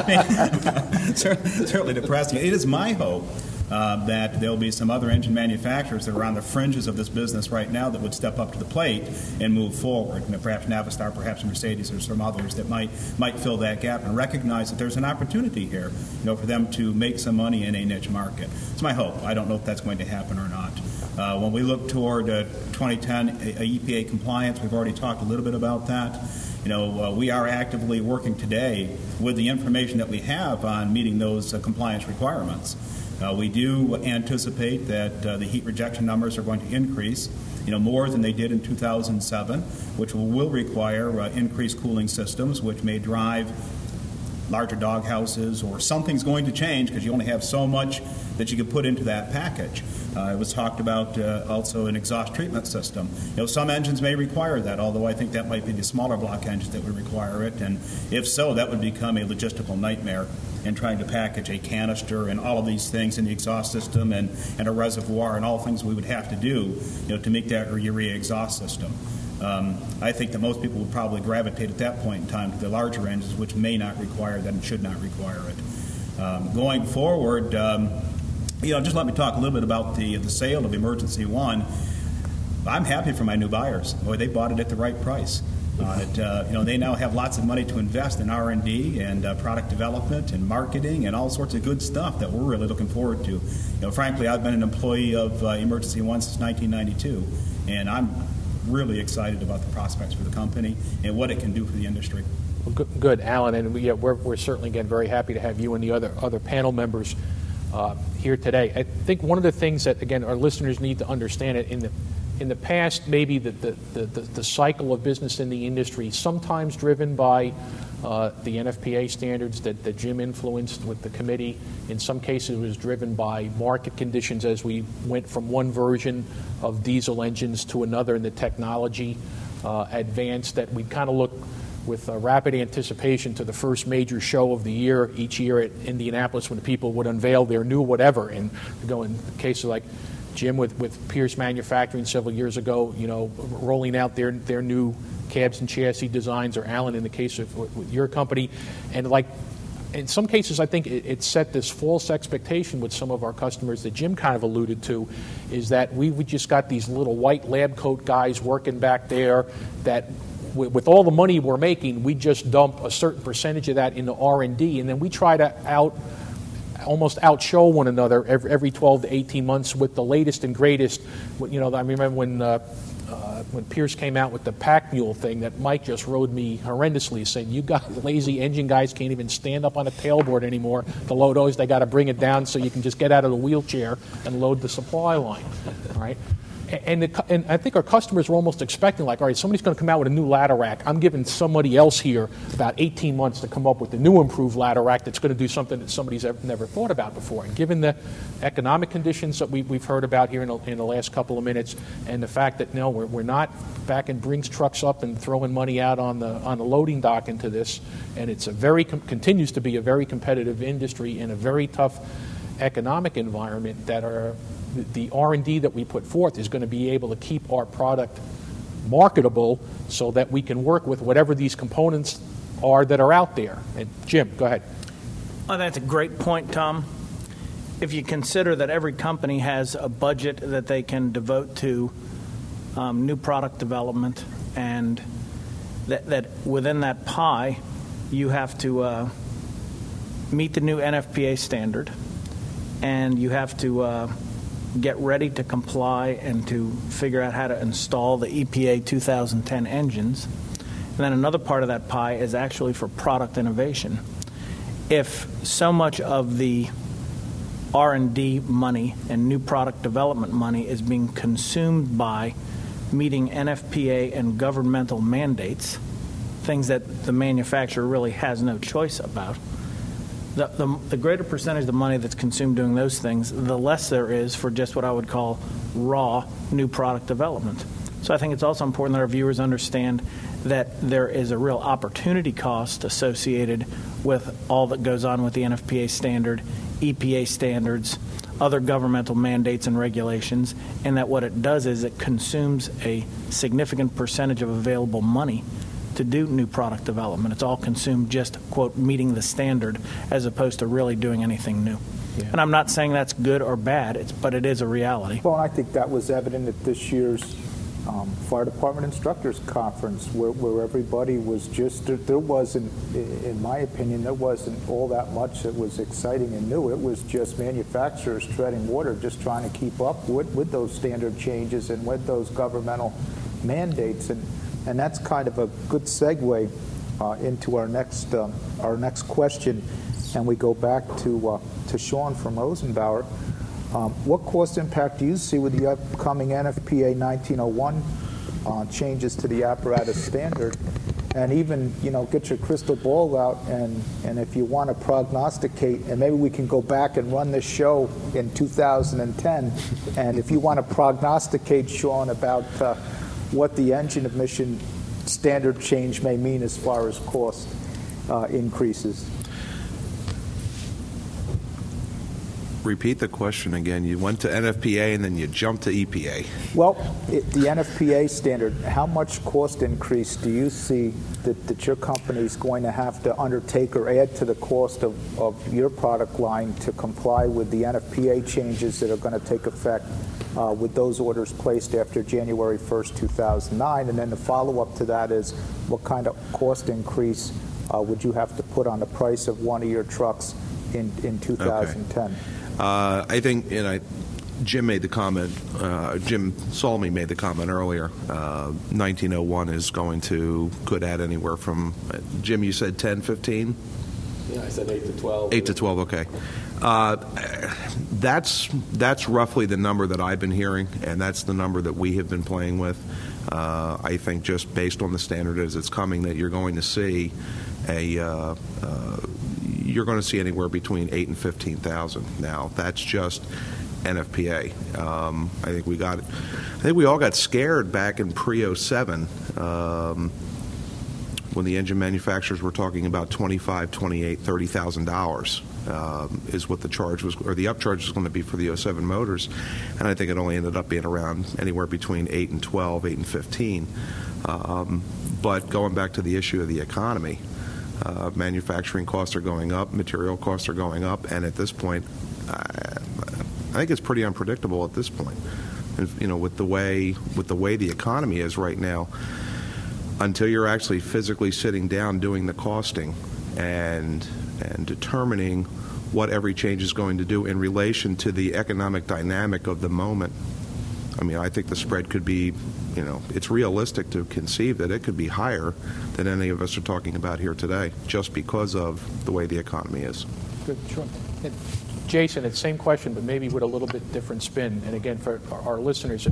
I mean, certainly depressing. It is my hope uh, that there'll be some other engine manufacturers that are on the fringes of this business right now that would step up to the plate and move forward. You know, perhaps Navistar, perhaps Mercedes, or some others that might might fill that gap and recognize that there's an opportunity here, you know, for them to make some money in a niche market. It's my hope. I don't know if that's going to happen or not. Uh, when we look toward uh, twenty ten uh, E P A compliance, we've already talked a little bit about that. You know, uh, we are actively working today with the information that we have on meeting those uh, compliance requirements. Uh, we do anticipate that uh, the heat rejection numbers are going to increase, you know, more than they did in two thousand seven, which will, will require uh, increased cooling systems, which may drive larger dog houses, or something's going to change because you only have so much that you can put into that package. Uh, it was talked about uh, also an exhaust treatment system. You know, some engines may require that, although I think that might be the smaller block engines that would require it, and if so, that would become a logistical nightmare in trying to package a canister and all of these things in the exhaust system and, and a reservoir and all things we would have to do, you know, to make that a urea exhaust system. Um, I think that most people would probably gravitate at that point in time to the larger engines, which may not require that and should not require it. Um, going forward, um, you know, just let me talk a little bit about the the sale of Emergency One. I'm happy for my new buyers. Boy, they bought it at the right price. Uh, it, uh, you know, they now have lots of money to invest in R and D and uh, product development and marketing and all sorts of good stuff that we're really looking forward to. You know, frankly, I've been an employee of uh, Emergency One since nineteen ninety-two, and I'm really excited about the prospects for the company and what it can do for the industry. Well, good, good, Alan, and we, yeah, we're, we're certainly, again, very happy to have you and the other other panel members uh, here today. I think one of the things that, again, our listeners need to understand it in the in the past, maybe the the, the, the, the cycle of business in the industry, sometimes driven by uh, the N F P A standards that, that Jim influenced with the committee. In some cases, it was driven by market conditions as we went from one version of diesel engines to another, and the technology uh, advanced, that we kind of look with uh, rapid anticipation to the first major show of the year each year at Indianapolis, when people would unveil their new whatever. And go in cases like Jim with, with Pierce Manufacturing several years ago, you know, rolling out their their new cabs and chassis designs, or Alan in the case of with your company. And like in some cases, I think it, it set this false expectation with some of our customers that Jim kind of alluded to, is that we, we just got these little white lab coat guys working back there that w- with all the money we're making, we just dump a certain percentage of that into R and D, and then we try to out almost outshow one another every, every twelve to eighteen months with the latest and greatest. You know, I remember when uh, uh, when Pierce came out with the pack mule thing, that Mike just rode me horrendously, saying, you got lazy engine guys can't even stand up on a tailboard anymore to load those. They got to bring it down so you can just get out of the wheelchair and load the supply line. All right. And, the, and I think our customers were almost expecting, like, all right, somebody's going to come out with a new ladder rack. I'm giving somebody else here about eighteen months to come up with a new improved ladder rack that's going to do something that somebody's ever, never thought about before. And given the economic conditions that we, we've heard about here in the, in the last couple of minutes, and the fact that, no, we're, we're not backing Brinks trucks up and throwing money out on the on the loading dock into this, and it's a very com- continues to be a very competitive industry in a very tough economic environment, that are the R and D that we put forth is going to be able to keep our product marketable so that we can work with whatever these components are that are out there. And Jim, go ahead. Oh, that's a great point, Tom. if you consider that every company has a budget that they can devote to um, new product development, and that, that within that pie, you have to uh, meet the new N F P A standard, and you have to uh, get ready to comply and to figure out how to install the E P A two thousand ten engines. And then another part of that pie is actually for product innovation. If so much of the R and D money and new product development money is being consumed by meeting N F P A and governmental mandates, things that the manufacturer really has no choice about, the, the, the greater percentage of the money that's consumed doing those things, the less there is for just what I would call raw new product development. So I think it's also important that our viewers understand that there is a real opportunity cost associated with all that goes on with the N F P A standard, E P A standards, other governmental mandates and regulations, and that what it does is it consumes a significant percentage of available money to do new product development. It's all consumed just, quote, meeting the standard as opposed to really doing anything new. Yeah. And I'm not saying that's good or bad, it's, but it is a reality. Well, I think that was evident at this year's Um, Fire Department Instructors Conference, where, where everybody was just, there, there wasn't, in my opinion, there wasn't all that much that was exciting and new. It was just manufacturers treading water, just trying to keep up with, with those standard changes and with those governmental mandates. And, and that's kind of a good segue uh, into our next, uh, our next question. And we go back to, uh, to Sean from Rosenbauer. Um, what cost impact do you see with the upcoming N F P A nineteen oh one uh, changes to the apparatus standard? And even, you know, get your crystal ball out, and, and if you want to prognosticate, and maybe we can go back and run this show in two thousand ten, and if you want to prognosticate, Sean, about uh, what the engine emission standard change may mean as far as cost uh, increases. Repeat the question again. You went to N F P A and then you jumped to E P A. Well, it, the N F P A standard, how much cost increase do you see that, that your company is going to have to undertake or add to the cost of, of your product line to comply with the N F P A changes that are going to take effect uh, with those orders placed after January first, two thousand nine? And then the follow-up to that is, what kind of cost increase uh, would you have to put on the price of one of your trucks in, in two thousand ten? Okay. Uh, I think, and I, Jim made the comment, uh, Jim Salmi made the comment earlier, uh, nineteen oh one is going to, could add anywhere from, uh, Jim, you said ten, fifteen? Yeah, I said eight to twelve. eight to twelve, okay. Uh, that's, that's roughly the number that I've been hearing, and that's the number that we have been playing with. Uh, I think just based on the standard as it's coming, that you're going to see a, uh, uh, you're going to see anywhere between eight and fifteen thousand. Now, that's just N F P A. Um, I think we got, I think we all got scared back in pre oh seven um, when the engine manufacturers were talking about twenty-five, twenty-eight, thirty thousand dollars um, is what the charge was, or the upcharge was going to be for the oh seven motors, and I think it only ended up being around anywhere between eight and twelve, eight and fifteen. Um, but going back to the issue of the economy. Uh, manufacturing costs are going up, material costs are going up, and at this point, I, I think it's pretty unpredictable at this point. And, you know, with the way with the way the economy is right now, until you're actually physically sitting down doing the costing and and determining what every change is going to do in relation to the economic dynamic of the moment. I mean, I think the spread could be, you know, it's realistic to conceive that it could be higher than any of us are talking about here today, just because of the way the economy is. Good, sure. And Jason, it's the same question, but maybe with a little bit different spin. And again, for our listeners,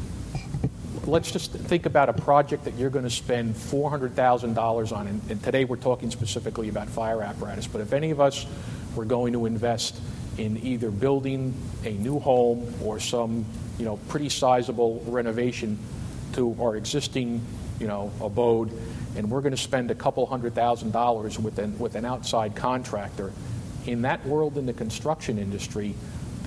let's just think about a project that you're going to spend four hundred thousand dollars on. And, and today we're talking specifically about fire apparatus. But if any of us were going to invest in either building a new home or some, you know, pretty sizable renovation to our existing, you know, abode, and we're going to spend a couple hundred thousand dollars with an, with an outside contractor, in that world in the construction industry,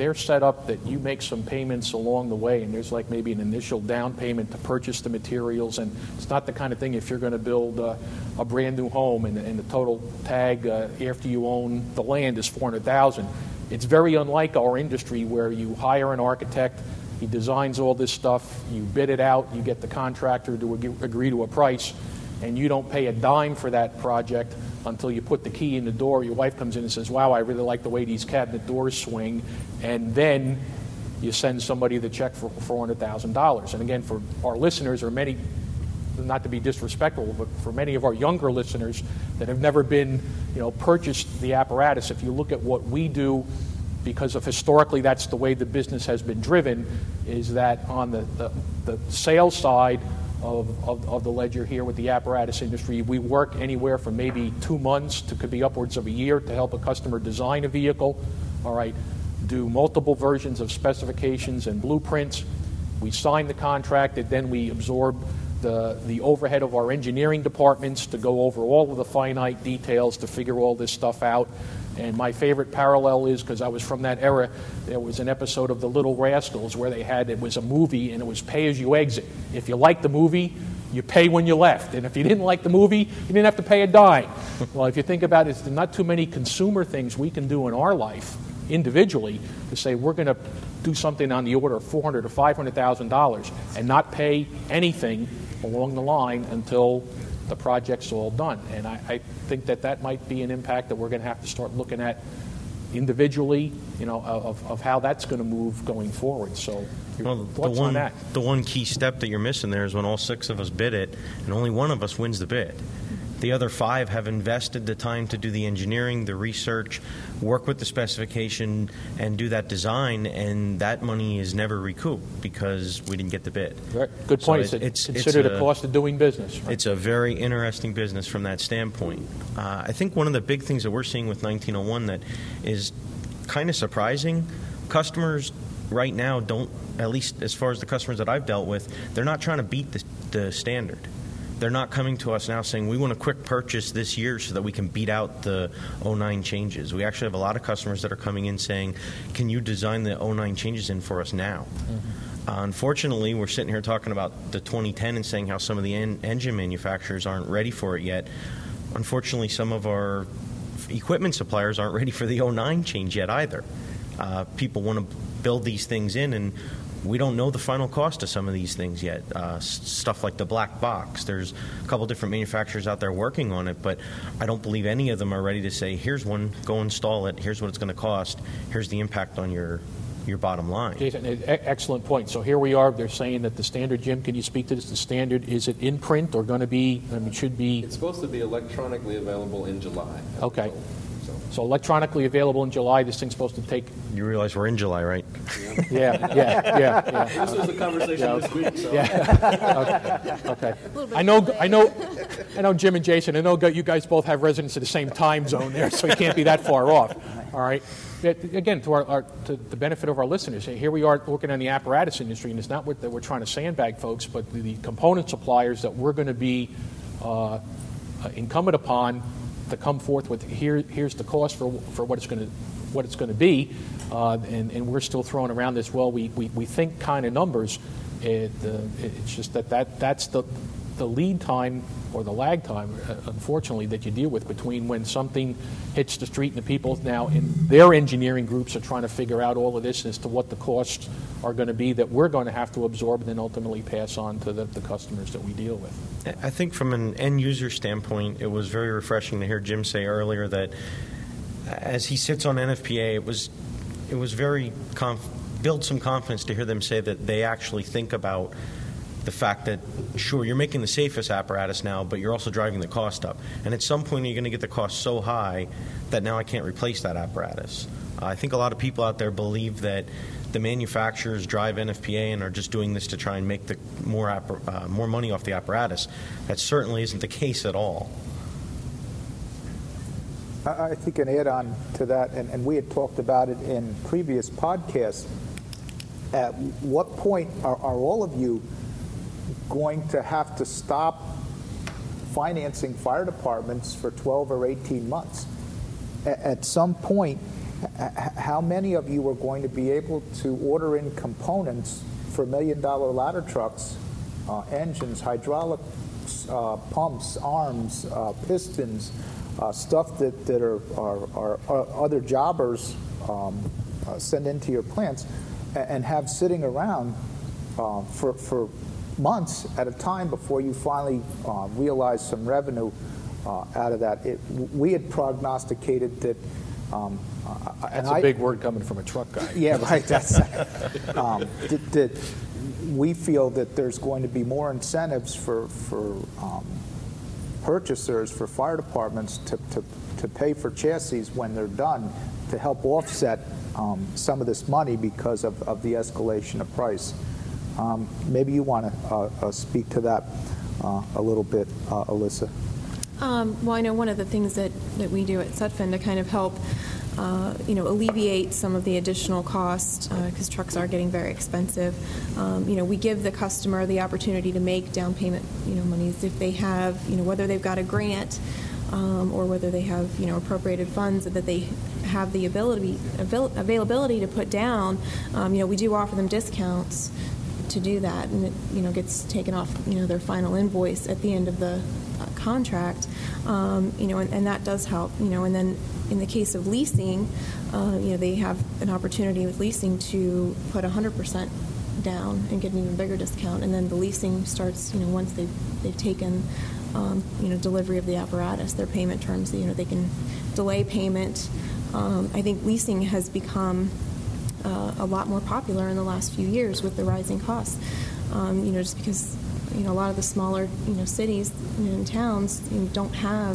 they're set up that you make some payments along the way, and there's like maybe an initial down payment to purchase the materials, and it's not the kind of thing if you're going to build uh, a brand new home and, and the total tag uh, after you own the land is four hundred thousand dollars. It's very unlike our industry where you hire an architect, he designs all this stuff, you bid it out, you get the contractor to ag- agree to a price, and you don't pay a dime for that project until you put the key in the door. Your wife comes in and says, wow, I really like the way these cabinet doors swing, and then you send somebody the check for four hundred thousand dollars. And again, for our listeners, or many, not to be disrespectful, but for many of our younger listeners that have never been, you know, purchased the apparatus, if you look at what we do, because of historically that's the way the business has been driven, is that on the, the, the sales side of, of, of the ledger here with the apparatus industry, we work anywhere from maybe two months to could be upwards of a year to help a customer design a vehicle, all right, do multiple versions of specifications and blueprints. We sign the contract, and then we absorb the, the overhead of our engineering departments to go over all of the finite details to figure all this stuff out. And my favorite parallel is, because I was from that era, there was an episode of The Little Rascals where they had, it was a movie, and it was pay as you exit. If you liked the movie, you pay when you left. And if you didn't like the movie, you didn't have to pay a dime. Well, if you think about it, there's not too many consumer things we can do in our life individually to say we're going to do something on the order of four hundred thousand dollars or five hundred thousand dollars and not pay anything along the line until the project's all done. And I, I think that that might be an impact that we're going to have to start looking at individually, you know, of, of how that's going to move going forward. So your well, thoughts the one, on that? The one key step that you're missing there is when all six of us bid it, and only one of us wins the bid. The other five have invested the time to do the engineering, the research, work with the specification, and do that design, and that money is never recouped because we didn't get the bid. Right. Good point. So it's, it's considered it's a, a cost of doing business. Right? It's a very interesting business from that standpoint. Uh, I think one of the big things that we're seeing with nineteen oh one that is kind of surprising, customers right now don't, at least as far as the customers that I've dealt with, they're not trying to beat the, the standard. They're not coming to us now saying, we want a quick purchase this year so that we can beat out the oh nine changes. We actually have a lot of customers that are coming in saying, can you design the oh nine changes in for us now? Mm-hmm. Uh, unfortunately, we're sitting here talking about the twenty ten and saying how some of the en- engine manufacturers aren't ready for it yet. Unfortunately, some of our equipment suppliers aren't ready for the oh nine change yet either. Uh, people want to build these things in, and we don't know the final cost of some of these things yet. Uh, s- stuff like the black box. There's a couple different manufacturers out there working on it, but I don't believe any of them are ready to say, here's one, go install it, here's what it's going to cost, here's the impact on your your bottom line. Jason, e- excellent point. So here we are. They're saying that the standard, Jim, can you speak to this? The standard, is it in print or going to be, I mean, should be? It's supposed to be electronically available in July. Okay. So electronically available in July. This thing's supposed to take. You realize we're in July, right? Yeah, yeah, yeah. yeah. This was the conversation yeah. this week. So. Yeah. Okay. okay. I know. I know. I know. Jim and Jason. I know you guys both have residents in the same time zone there, so you can't be that far off. All right. Again, to our, our to the benefit of our listeners, here we are working on the apparatus industry, and it's not that we're trying to sandbag folks, but the, the component suppliers that we're going to be uh, incumbent upon to come forth with here. Here's the cost for for what it's going to what it's going to be, uh, and and we're still throwing around this. Well, we we, we think kind of numbers. It, uh, it's just that, that that's the the lead time or the lag time, uh, unfortunately, that you deal with between when something hits the street and the people now in their engineering groups are trying to figure out all of this as to what the costs are going to be that we're going to have to absorb and then ultimately pass on to the, the customers that we deal with. I think from an end user standpoint, it was very refreshing to hear Jim say earlier that as he sits on N F P A, it was it was very conf- build some confidence to hear them say that they actually think about the fact that, sure, you're making the safest apparatus now, but you're also driving the cost up. And at some point, you're going to get the cost so high that now I can't replace that apparatus. Uh, I think a lot of people out there believe that the manufacturers drive N F P A and are just doing this to try and make the more appar- uh, more money off the apparatus. That certainly isn't the case at all. I think an add-on to that, and, and we had talked about it in previous podcasts, at what point are, are all of you going to have to stop financing fire departments for twelve or eighteen months? A- at some point, h- how many of you are going to be able to order in components for million-dollar ladder trucks, uh, engines, hydraulics, uh, pumps, arms, uh, pistons, uh, stuff that, that are, are, are, are other jobbers um, uh, send into your plants, and, and have sitting around uh, for, for months at a time before you finally uh, realize some revenue uh, out of that. It, we had prognosticated that. Um, uh, That's and a I, big word coming from a truck guy. Yeah, right. That's um, that, that we feel that there's going to be more incentives for for um, purchasers, for fire departments to, to to pay for chassis when they're done, to help offset um, some of this money because of, of the escalation of price. Um, maybe you want to uh, uh, speak to that uh, a little bit, uh, Alyssa. Um, well, I know one of the things that, that we do at Sutphen to kind of help, uh, you know, alleviate some of the additional costs, because uh, trucks are getting very expensive. Um, you know, we give the customer the opportunity to make down payment, you know, monies if they have, you know, whether they've got a grant um, or whether they have, you know, appropriated funds that they have the ability avail- availability to put down. Um, you know, we do offer them discounts to do that, and it, you know, gets taken off, you know, their final invoice at the end of the uh, contract, um, you know, and, and that does help, you know. And then in the case of leasing, uh, you know, they have an opportunity with leasing to put one hundred percent down and get an even bigger discount, and then the leasing starts, you know, once they've, they've taken, um, you know, delivery of the apparatus, their payment terms, you know, they can delay payment. Um, I think leasing has become Uh, a lot more popular in the last few years with the rising costs. Um, you know, just because, you know, a lot of the smaller, you know, cities you know, and towns you know, don't have,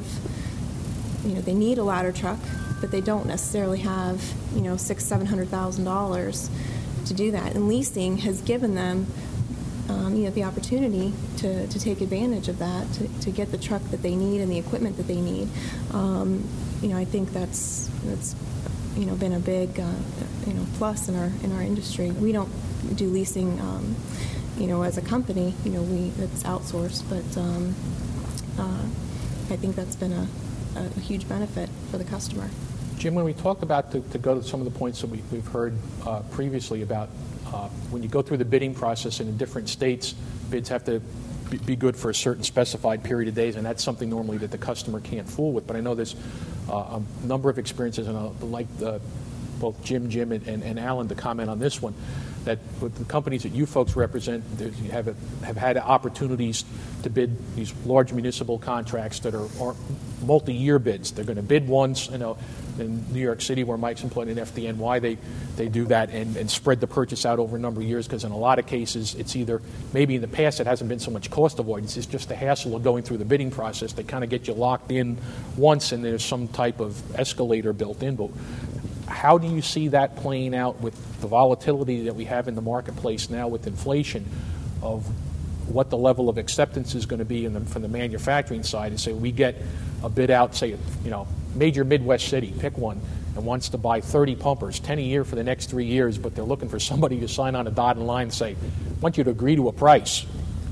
you know, they need a ladder truck, but they don't necessarily have, you know, six, seven hundred thousand dollars to do that. And leasing has given them, um, you know, the opportunity to, to take advantage of that, to, to get the truck that they need and the equipment that they need. Um, you know, I think that's that's. you know, been a big, uh, you know, plus in our in our industry. We don't do leasing, um, you know, as a company. You know, we it's outsourced, but um, uh, I think that's been a, a huge benefit for the customer. Jim, when we talk about, to, to go to some of the points that we, we've heard uh, previously about uh, when you go through the bidding process in different states, bids have to be, be good for a certain specified period of days, and that's something normally that the customer can't fool with. But I know there's uh, a number of experiences, and I'd like the, both Jim, Jim, and, and, and Alan to comment on this one, that with the companies that you folks represent, you have, a, have had opportunities to bid these large municipal contracts that are, are multi-year bids. They're going to bid once, you know, in New York City, where Mike's employed in F D N Y, they, they do that and, and spread the purchase out over a number of years, because in a lot of cases, it's either, maybe in the past it hasn't been so much cost avoidance, it's just the hassle of going through the bidding process. They kind of get you locked in once, and there's some type of escalator built in. But how do you see that playing out with the volatility that we have in the marketplace now with inflation, of what the level of acceptance is going to be in the, from the manufacturing side? And say we get a bid out, say, you know, major Midwest city, pick one, and wants to buy thirty pumpers, ten a year for the next three years, but they're looking for somebody to sign on a dotted line and say, I want you to agree to a price,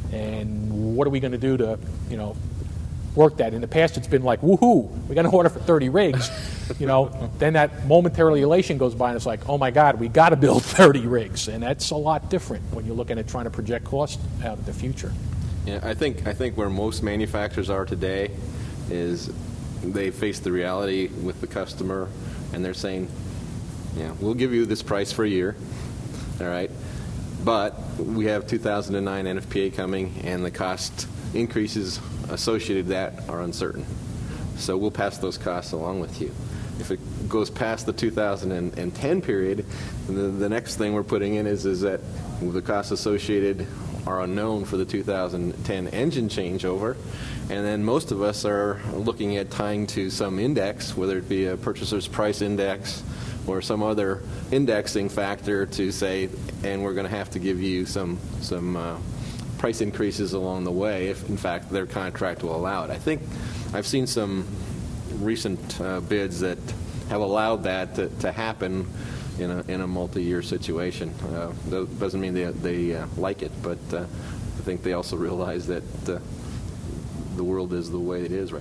and what are we going to do to, you know, work that? In the past, it's been like, woohoo, we got an order for thirty rigs. You know, then that momentary elation goes by, and it's like, oh my God, we got to build thirty rigs, and that's a lot different when you're looking at trying to project cost out of the future. Yeah, I think I think where most manufacturers are today is they face the reality with the customer, and they're saying, yeah, we'll give you this price for a year, all right, but we have two thousand nine N F P A coming, and the cost increases associated with that are uncertain. So we'll pass those costs along with you. If it goes past the two thousand ten period, the, the next thing we're putting in is, is that the costs associated are unknown for the two thousand ten engine changeover. And then most of us are looking at tying to some index, whether it be a purchaser's price index or some other indexing factor, to say, and we're going to have to give you some some uh, price increases along the way if, in fact, their contract will allow it. I think I've seen some recent uh, bids that have allowed that to, to happen in a in a multi-year situation. Uh, that doesn't mean they they uh, like it, but uh, I think they also realize that uh, the world is the way it is right now.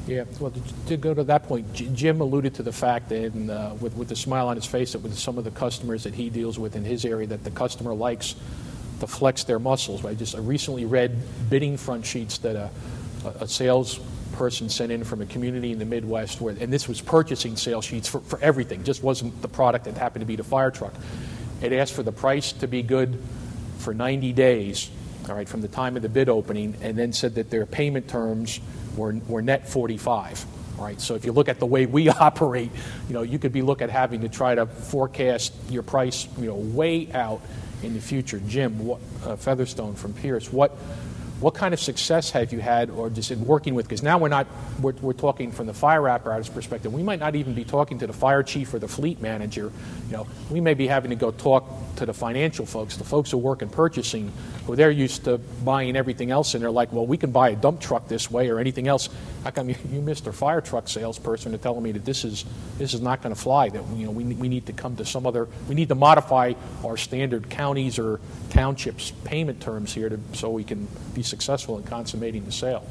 Yeah, well, to go to that point, Jim alluded to the fact that, and, uh, with, with a smile on his face, that with some of the customers that he deals with in his area, that the customer likes to flex their muscles. I just I recently read bidding front sheets that a, a salesperson sent in from a community in the Midwest, where, and this was purchasing sales sheets for, for everything, just wasn't the product that happened to be the fire truck. It asked for the price to be good for ninety days, all right, from the time of the bid opening, and then said that their payment terms were, were net forty-five. All right, so if you look at the way we operate, you know, you could be looking at having to try to forecast your price, you know, way out in the future. Jim, what, uh, Featherstone from Pierce, what what kind of success have you had, or just in working with? Because now we're not we're, we're talking from the fire apparatus perspective. We might not even be talking to the fire chief or the fleet manager. You know, we may be having to go talk to the financial folks, the folks who work in purchasing, who they're used to buying everything else, and they're like, well, we can buy a dump truck this way or anything else. How come you, you Mister Fire Truck salesperson, are telling me that this is this is not going to fly? That you know we we need to come to some other. We need to modify our standard counties or townships payment terms here to so we can be successful in consummating the sale.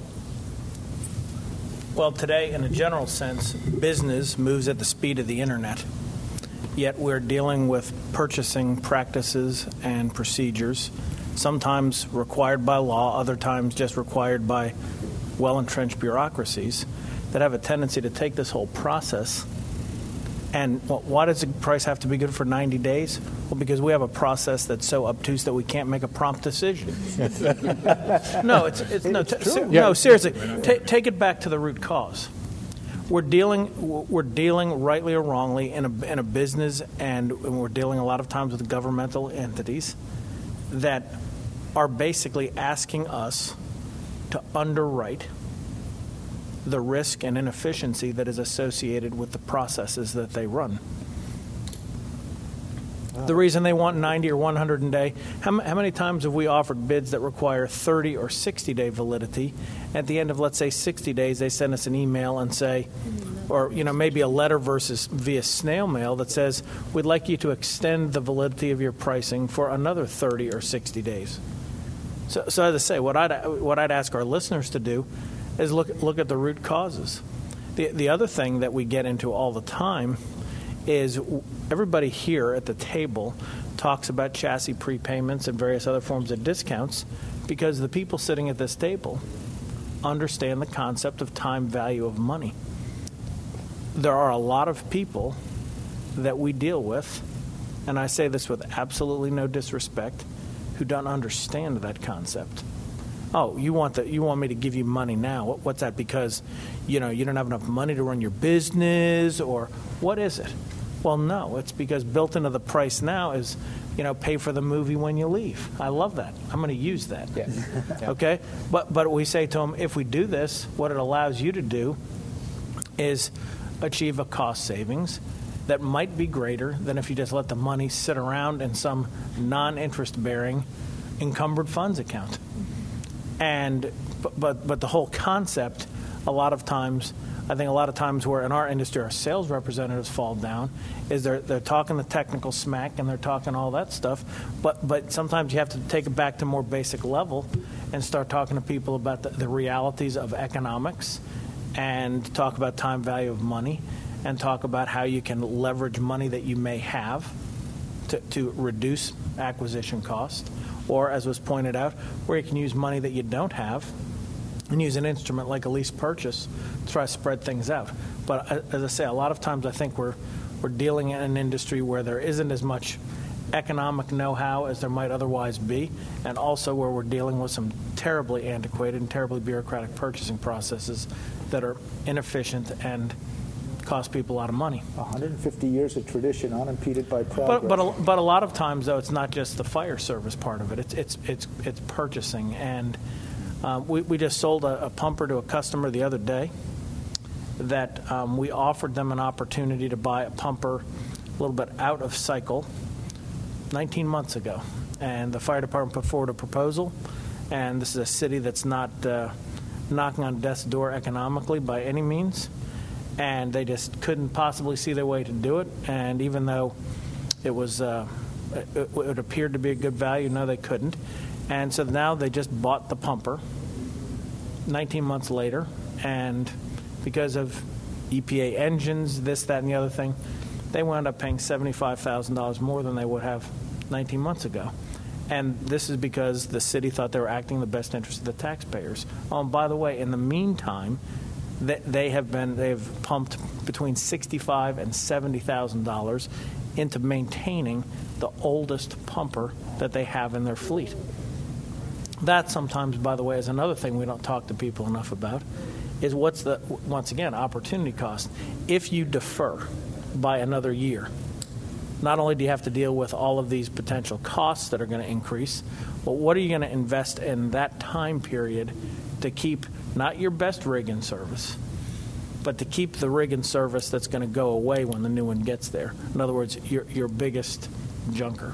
Well, today, in a general sense, business moves at the speed of the internet. Yet we're dealing with purchasing practices and procedures, sometimes required by law, other times just required by well-entrenched bureaucracies, that have a tendency to take this whole process. And well, why does the price have to be good for ninety days? Well, because we have a process that's so obtuse that we can't make a prompt decision. no, it's, it's, no, t- ser- yeah. no, seriously, t- take it back to the root cause. We're dealing, we're dealing rightly or wrongly in a, in a business, and, and we're dealing a lot of times with governmental entities that are basically asking us to underwrite the risk and inefficiency that is associated with the processes that they run. Wow. The reason they want ninety or one hundred a day, how, how many times have we offered bids that require thirty or sixty day validity? At the end of, let's say, sixty days, they send us an email and say, or you know, maybe a letter versus via snail mail that says, we'd like you to extend the validity of your pricing for another thirty or sixty days. So, so as I say, what I'd, what I'd ask our listeners to do is look look at the root causes. The the other thing that we get into all the time is everybody here at the table talks about chassis prepayments and various other forms of discounts because the people sitting at this table understand the concept of time value of money. There are a lot of people that we deal with, and I say this with absolutely no disrespect, who don't understand that concept. Oh, you want the, you want me to give you money now? What, what's that? Because, you know, you don't have enough money to run your business, or what is it? Well, no, it's because built into the price now is, you know, pay for the movie when you leave. I love that. I'm going to use that. Yeah. Yeah. Okay? But but we say to them, if we do this, what it allows you to do is achieve a cost savings that might be greater than if you just let the money sit around in some non-interest bearing encumbered funds account. And but, but but the whole concept, a lot of times, I think a lot of times where in our industry our sales representatives fall down is they're they're talking the technical smack and they're talking all that stuff, but but sometimes you have to take it back to more basic level and start talking to people about the, the realities of economics and talk about time value of money and talk about how you can leverage money that you may have to, to reduce acquisition cost. Or, as was pointed out, where you can use money that you don't have and use an instrument like a lease purchase to try to spread things out. But as I say, a lot of times I think we're we're dealing in an industry where there isn't as much economic know-how as there might otherwise be, and also where we're dealing with some terribly antiquated and terribly bureaucratic purchasing processes that are inefficient and cost people a lot of money. one hundred fifty years of tradition unimpeded by progress. But but a, but a lot of times though, it's not just the fire service part of it. It's it's it's it's purchasing, and um, we we just sold a, a pumper to a customer the other day that um, we offered them an opportunity to buy a pumper a little bit out of cycle nineteen months ago, and the fire department put forward a proposal, and this is a city that's not uh, knocking on death's door economically by any means. And they just couldn't possibly see their way to do it. And even though it was, uh, it, it appeared to be a good value, no, they couldn't. And so now they just bought the pumper nineteen months later, and because of E P A engines, this, that, and the other thing, they wound up paying seventy-five thousand dollars more than they would have nineteen months ago. And this is because the city thought they were acting in the best interest of the taxpayers. Oh, and by the way, in the meantime, they, they have been they have pumped between sixty-five thousand dollars and seventy thousand dollars into maintaining the oldest pumper that they have in their fleet. That sometimes, by the way, is another thing we don't talk to people enough about, is what's the, once again, opportunity cost. If you defer by another year, not only do you have to deal with all of these potential costs that are going to increase, but what are you going to invest in that time period to keep not your best rig in service, but to keep the rig in service that's going to go away when the new one gets there? In other words, your your biggest junker.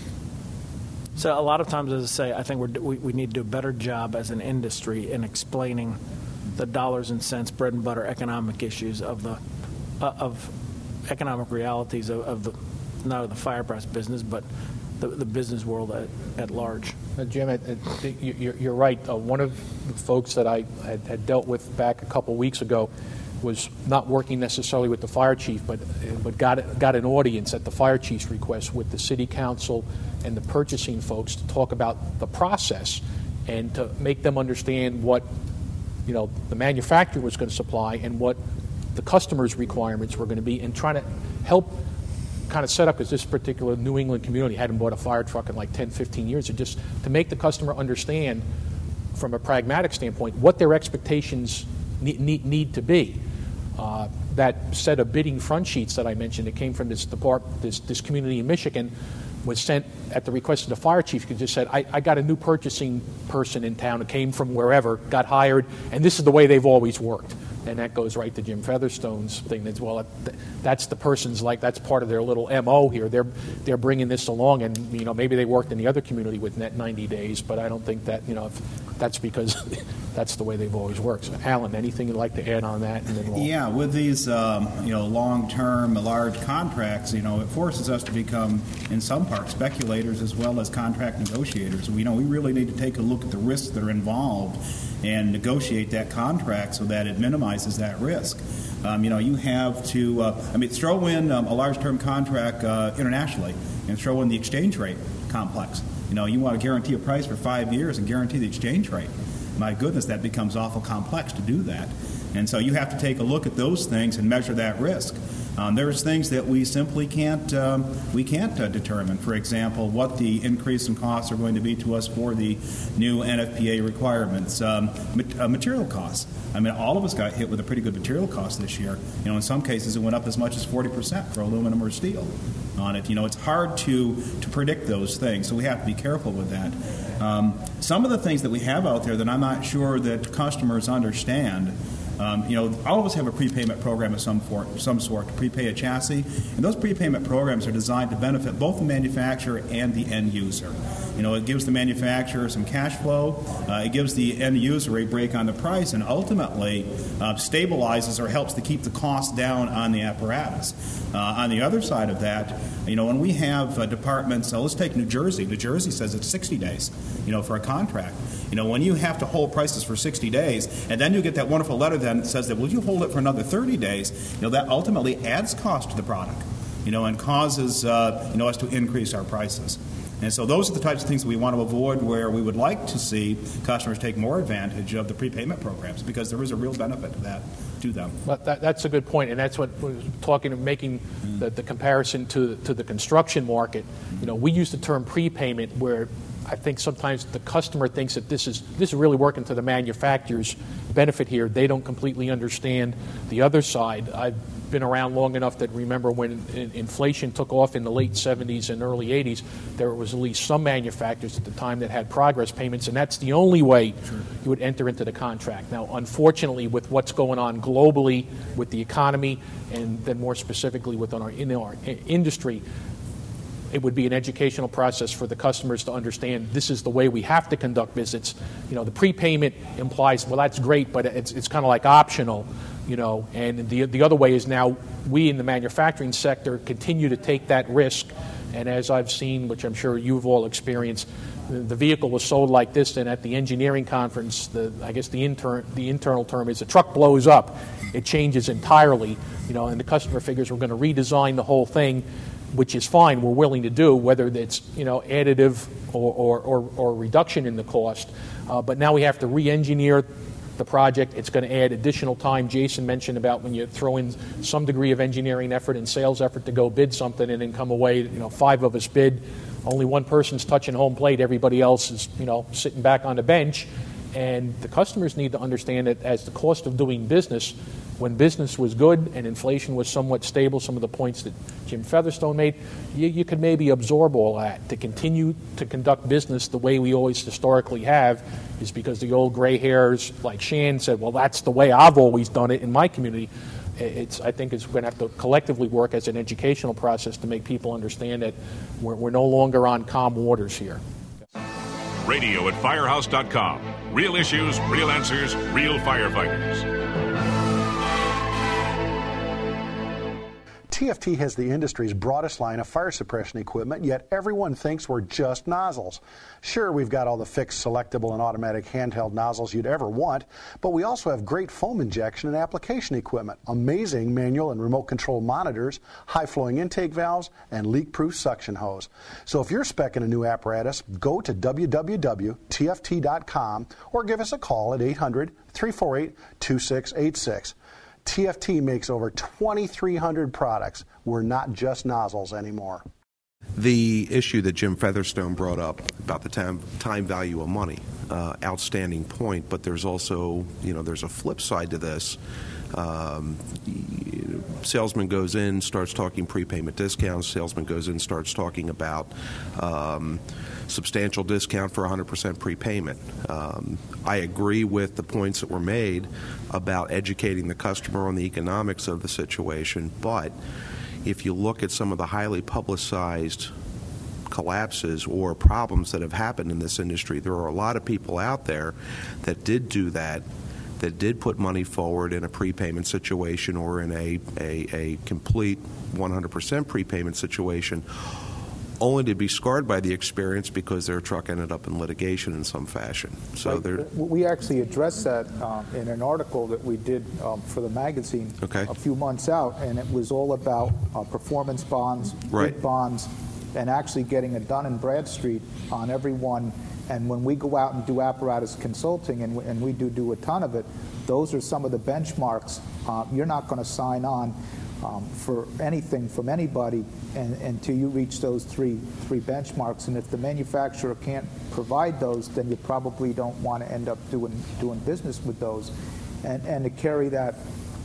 So a lot of times, as I say, I think we're, we, we need to do a better job as an industry in explaining the dollars and cents, bread and butter economic issues of the uh, of economic realities of, of the not of the fire press business, but the, the business world at, at large. Uh, Jim, I, I, you're, you're right. Uh, one of the folks that I had, had dealt with back a couple weeks ago was not working necessarily with the fire chief, but but got got an audience at the fire chief's request with the city council and the purchasing folks to talk about the process and to make them understand what, you know, the manufacturer was going to supply and what the customer's requirements were going to be, and trying to help kind of set up, because this particular New England community hadn't bought a fire truck in like ten, fifteen years, and just to make the customer understand from a pragmatic standpoint what their expectations need, need, need to be. Uh, that set of bidding front sheets that I mentioned that came from this department, this, this community in Michigan, was sent at the request of the fire chief, who just said, I, I got a new purchasing person in town who came from wherever, got hired, and this is the way they've always worked. And that goes right to Jim Featherstone's thing. That's, well, that's the person's, like, that's part of their little M O here. They're they're bringing this along, and, you know, maybe they worked in the other community with net ninety days, but I don't think that, you know, if that's because that's the way they've always worked. So, Alan, anything you'd like to add on that? And then we'll... Yeah, with these, um, you know, long-term, large contracts, you know, it forces us to become, in some part, speculators as well as contract negotiators. We know we really need to take a look at the risks that are involved and negotiate that contract so that it minimizes that risk. Um, you know, you have to, uh, I mean, throw in um, a large-term contract uh, internationally and throw in the exchange rate complex. You know, you want to guarantee a price for five years and guarantee the exchange rate. My goodness, that becomes awful complex to do that. And so you have to take a look at those things and measure that risk. Um, there's things that we simply can't um, we can't uh, determine. For example, what the increase in costs are going to be to us for the new N F P A requirements. Um, ma- uh, material costs. I mean, all of us got hit with a pretty good material cost this year. You know, in some cases, it went up as much as forty percent for aluminum or steel on it. You know, it's hard to to predict those things, so we have to be careful with that. Um, some of the things that we have out there that I'm not sure that customers understand. Um, you know, all of us have a prepayment program of some, for, some sort to prepay a chassis, and those prepayment programs are designed to benefit both the manufacturer and the end user. You know, it gives the manufacturer some cash flow, uh, it gives the end user a break on the price, and ultimately uh, stabilizes or helps to keep the cost down on the apparatus. Uh, on the other side of that, you know, when we have uh, departments, uh, let's take New Jersey. New Jersey says it's sixty days, you know, for a contract. You know, when you have to hold prices for sixty days, and then you get that wonderful letter then that says that, will you hold it for another thirty days, you know, that ultimately adds cost to the product, you know, and causes, uh, you know, us to increase our prices. And so those are the types of things that we want to avoid, where we would like to see customers take more advantage of the prepayment programs, because there is a real benefit to that to them. But that, that's a good point, and that's what we're talking of, making the, the comparison to to the construction market. You know, we use the term prepayment, where I think sometimes the customer thinks that this is this is really working to the manufacturer's benefit here. They don't completely understand the other side. I've been around long enough that remember when in, inflation took off in the late seventies and early eighties, there was at least some manufacturers at the time that had progress payments, and that's the only way sure. you would enter into the contract. Now, unfortunately, with what's going on globally with the economy, and then more specifically within our, in our industry, it would be an educational process for the customers to understand this is the way we have to conduct visits. You know, the prepayment implies, well, that's great, but it's it's kind of like optional, you know. And the the other way is now we in the manufacturing sector continue to take that risk And as I've seen, which I'm sure you've all experienced, the, the vehicle was sold like this, and at the engineering conference, the, I guess the, inter, the internal term is the truck blows up. It changes entirely, you know, and the customer figures we're going to redesign the whole thing, which is fine, we're willing to do, whether it's, you know, additive or, or, or, or reduction in the cost. Uh, but now we have to re-engineer the project. It's going to add additional time. Jason mentioned about when you throw in some degree of engineering effort and sales effort to go bid something and then come away, you know, five of us bid, only one person's touching home plate, everybody else is, you know, sitting back on the bench. And the customers need to understand that as the cost of doing business, when business was good and inflation was somewhat stable, some of the points that Jim Featherstone made, you, you could maybe absorb all that. To continue to conduct business the way we always historically have is because the old gray hairs, like Shan said, well, that's the way I've always done it in my community. It's, I think it's going to have to collectively work as an educational process to make people understand that we're, we're no longer on calm waters here. Radio at firehouse dot com. Real issues, real answers, real firefighters. T F T has the industry's broadest line of fire suppression equipment, yet everyone thinks we're just nozzles. Sure, we've got all the fixed, selectable, and automatic handheld nozzles you'd ever want, but we also have great foam injection and application equipment, amazing manual and remote control monitors, high-flowing intake valves, and leak-proof suction hose. So if you're speccing a new apparatus, go to w w w dot t f t dot com or give us a call at eight hundred, three four eight, two six eight six. T F T makes over twenty-three hundred products. We're not just nozzles anymore. The issue that Jim Featherstone brought up about the time, time value of money, uh, outstanding point, but there's also, you know, there's a flip side to this. Um, salesman goes in, starts talking prepayment discounts. Salesman goes in, starts talking about um, substantial discount for one hundred percent prepayment. Um, I agree with the points that were made about educating the customer on the economics of the situation, but if you look at some of the highly publicized collapses or problems that have happened in this industry, there are a lot of people out there that did do that, that did put money forward in a prepayment situation or in a, a, a complete one hundred percent prepayment situation, only to be scarred by the experience because their truck ended up in litigation in some fashion. So right. We actually addressed that um, in an article that we did um, for the magazine okay. a few months out, and it was all about uh, performance bonds, right. bid bonds, and actually getting a Dun and Bradstreet on everyone. And when we go out and do apparatus consulting, and, and we do do a ton of it, those are some of the benchmarks. Uh, you're not going to sign on um, for anything from anybody and, until you reach those three three benchmarks. And if the manufacturer can't provide those, then you probably don't want to end up doing doing business with those. And, and to carry that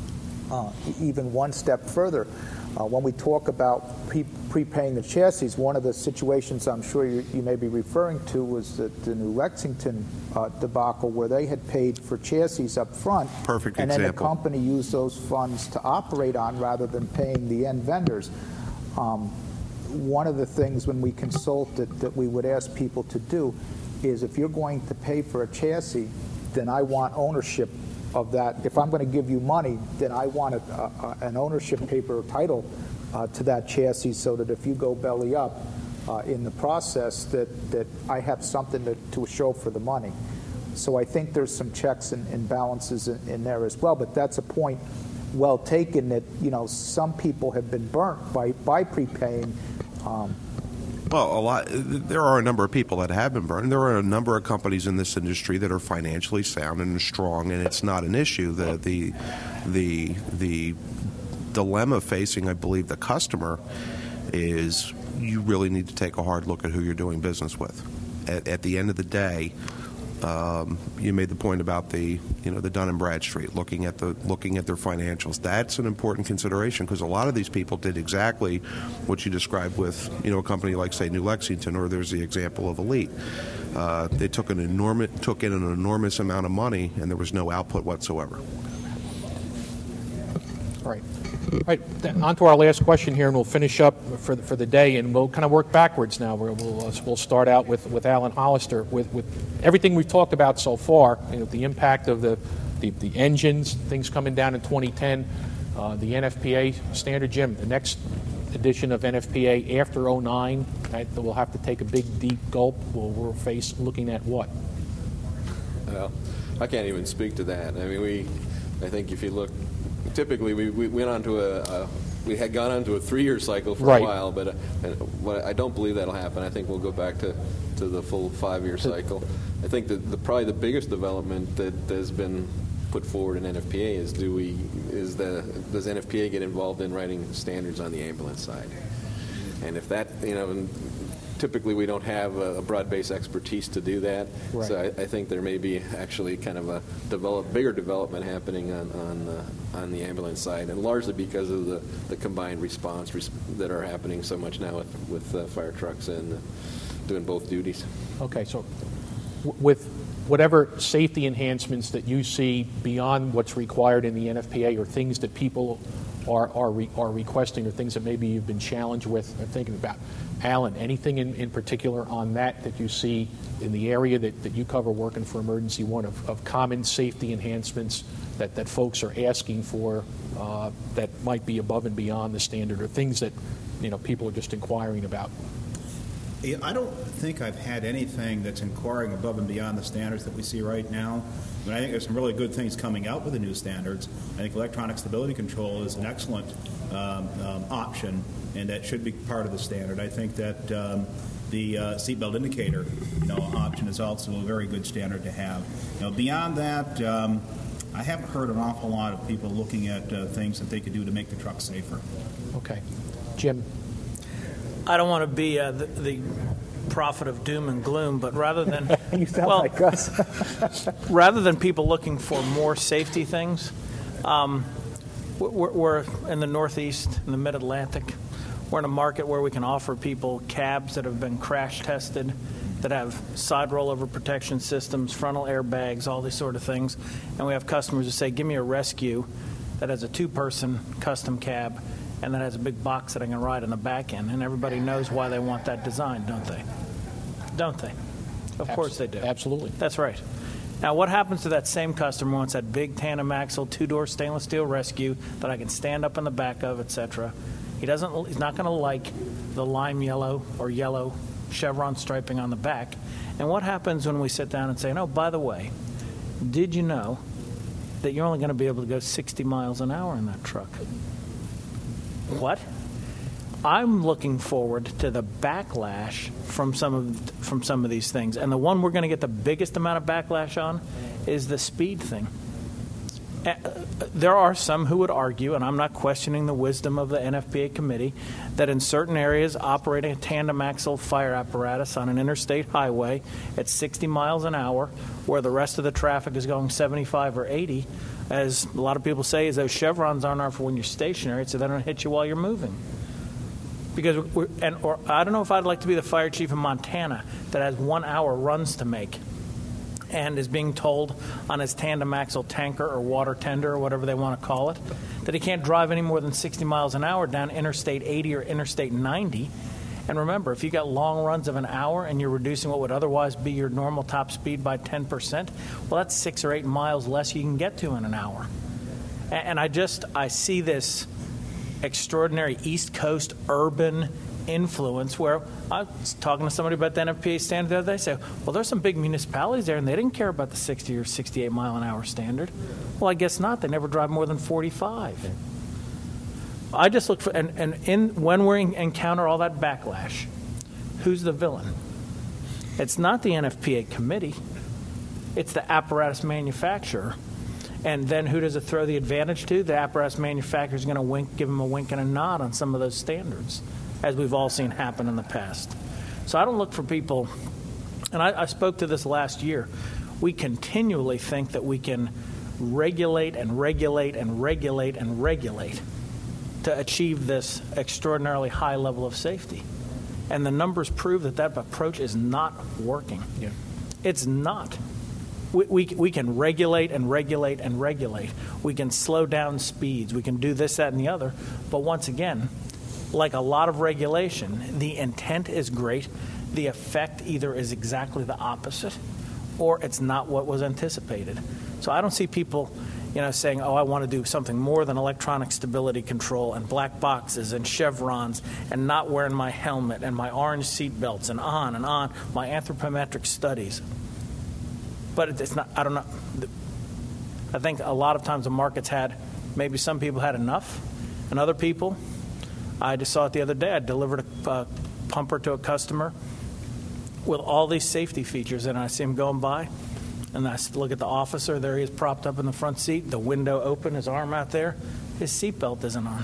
uh, even one step further, Uh, when we talk about pre- prepaying the chassis, one of the situations I'm sure you, you may be referring to was the, the New Lexington uh, debacle, where they had paid for chassis up front. Perfect and example. And then the company used those funds to operate on rather than paying the end vendors. Um, one of the things when we consult that, that we would ask people to do is, if you're going to pay for a chassis, then I want ownership of that. If I'm going to give you money, then I want a, a, an ownership paper or title uh, to that chassis, so that if you go belly up uh, in the process, that, that I have something to, to show for the money. So I think there's some checks and, and balances in, in there as well. But that's a point well taken, that, you know, some people have been burnt by, by prepaying. Um, Well, a lot. There are a number of people that have been burned. There are a number of companies in this industry that are financially sound and strong, and it's not an issue. The the the the dilemma facing, I believe, the customer is you really need to take a hard look at who you're doing business with. At, at the end of the day, um, you made the point about the you know the Dun and Bradstreet, looking at the looking at their financials. That's an important consideration, because a lot of these people did exactly what you described with you know a company like, say, New Lexington, or there's the example of Elite. Uh, they took an enormous took in an enormous amount of money, and there was no output whatsoever. All right. All right, on to our last question here, and we'll finish up for the, for the day, and we'll kind of work backwards now. We'll, we'll, we'll start out with, with Alan Hollister. With, with everything we've talked about so far, you know, the impact of the, the, the engines, things coming down in twenty ten, uh, the N F P A standard, Jim, the next edition of N F P A after oh nine, right, that we'll have to take a big, deep gulp? We'll, we'll face looking at what? Well, I can't even speak to that. I mean, we, I think if you look, typically we, we went on to a, a we had gone on to a three-year cycle for right. a while, but uh, what I don't believe that'll happen. I think we'll go back to, to the full five-year cycle. I think that the, probably the biggest development that has been put forward in N F P A is do we is the does N F P A get involved in writing standards on the ambulance side? And if that, you know, typically we don't have a broad-based expertise to do that. Right. So I, I think there may be actually kind of a develop, bigger development happening on on, uh, on the ambulance side, and largely because of the, the combined response res- that are happening so much now with, with uh, fire trucks and uh, doing both duties. Okay, so w- with whatever safety enhancements that you see beyond what's required in the N F P A, or things that people are are, re- are requesting, or things that maybe you've been challenged with or thinking about, Alan, anything in, in particular on that that you see in the area that, that you cover working for Emergency One of, of common safety enhancements that, that folks are asking for uh, that might be above and beyond the standard, or things that, you know, people are just inquiring about? I don't think I've had anything that's inquiring above and beyond the standards that we see right now. I mean, I think there's some really good things coming out with the new standards. I think electronic stability control is an excellent um, um, option, and that should be part of the standard. I think that um, the uh, seatbelt indicator, you know, option is also a very good standard to have. You know, beyond that, um, I haven't heard an awful lot of people looking at uh, things that they could do to make the truck safer. Okay. Jim? I don't want to be uh, the, the prophet of doom and gloom, but rather than you sound well, like us. rather than people looking for more safety things, um, we're, we're in the Northeast, in the Mid-Atlantic. We're in a market where we can offer people cabs that have been crash tested, that have side rollover protection systems, frontal airbags, all these sort of things. And we have customers who say, give me a rescue that has a two-person custom cab and that has a big box that I can ride on the back end. And everybody knows why they want that design, don't they? Don't they? Of Absol- course they do. Absolutely. That's right. Now, what happens to that same customer who wants that big tandem axle, two-door stainless steel rescue that I can stand up in the back of, et cetera? He doesn't. He's not going to like the lime yellow or yellow chevron striping on the back. And what happens when we sit down and say, no, by the way, did you know that you're only going to be able to go sixty miles an hour in that truck? What? I'm looking forward to the backlash from some of from some of these things. And the one we're going to get the biggest amount of backlash on is the speed thing. Uh, there are some who would argue, and I'm not questioning the wisdom of the N F P A committee, that in certain areas operating a tandem axle fire apparatus on an interstate highway at sixty miles an hour, where the rest of the traffic is going seventy-five or eighty, as a lot of people say, is those chevrons aren't on for when you're stationary, so they don't hit you while you're moving. Because we're, and or I don't know if I'd like to be the fire chief in Montana that has one hour runs to make and is being told on his tandem axle tanker or water tender or whatever they want to call it that he can't drive any more than sixty miles an hour down Interstate eighty or Interstate ninety. And remember, if you got long runs of an hour and you're reducing what would otherwise be your normal top speed by ten percent, well, that's six or eight miles less you can get to in an hour. And I just, I see this extraordinary East Coast urban influence where I was talking to somebody about the N F P A standard the other day. They say, well, there's some big municipalities there and they didn't care about the sixty or sixty-eight mile an hour standard. Well, I guess not. They never drive more than forty-five. I just look for, and, and in when we encounter all that backlash, who's the villain? It's not the N F P A committee. It's the apparatus manufacturer. And then who does it throw the advantage to? The apparatus manufacturer is going to wink, give them a wink and a nod on some of those standards, as we've all seen happen in the past. So I don't look for people, and I, I spoke to this last year, we continually think that we can regulate and regulate and regulate and regulate to achieve this extraordinarily high level of safety. And the numbers prove that that approach is not working. Yeah. It's not. We, we, we can regulate and regulate and regulate. We can slow down speeds. We can do this, that, and the other. But once again, like a lot of regulation, the intent is great. The effect either is exactly the opposite or it's not what was anticipated. So I don't see people, you know, saying, oh, I want to do something more than electronic stability control and black boxes and chevrons and not wearing my helmet and my orange seat belts and on and on, my anthropometric studies. But it's not, I don't know. I think a lot of times the market's had, maybe some people had enough, and other people, I just saw it the other day, I delivered a uh, pumper to a customer with all these safety features, and I see him going by, and I look at the officer, there he is propped up in the front seat, the window open, his arm out there, his seatbelt isn't on.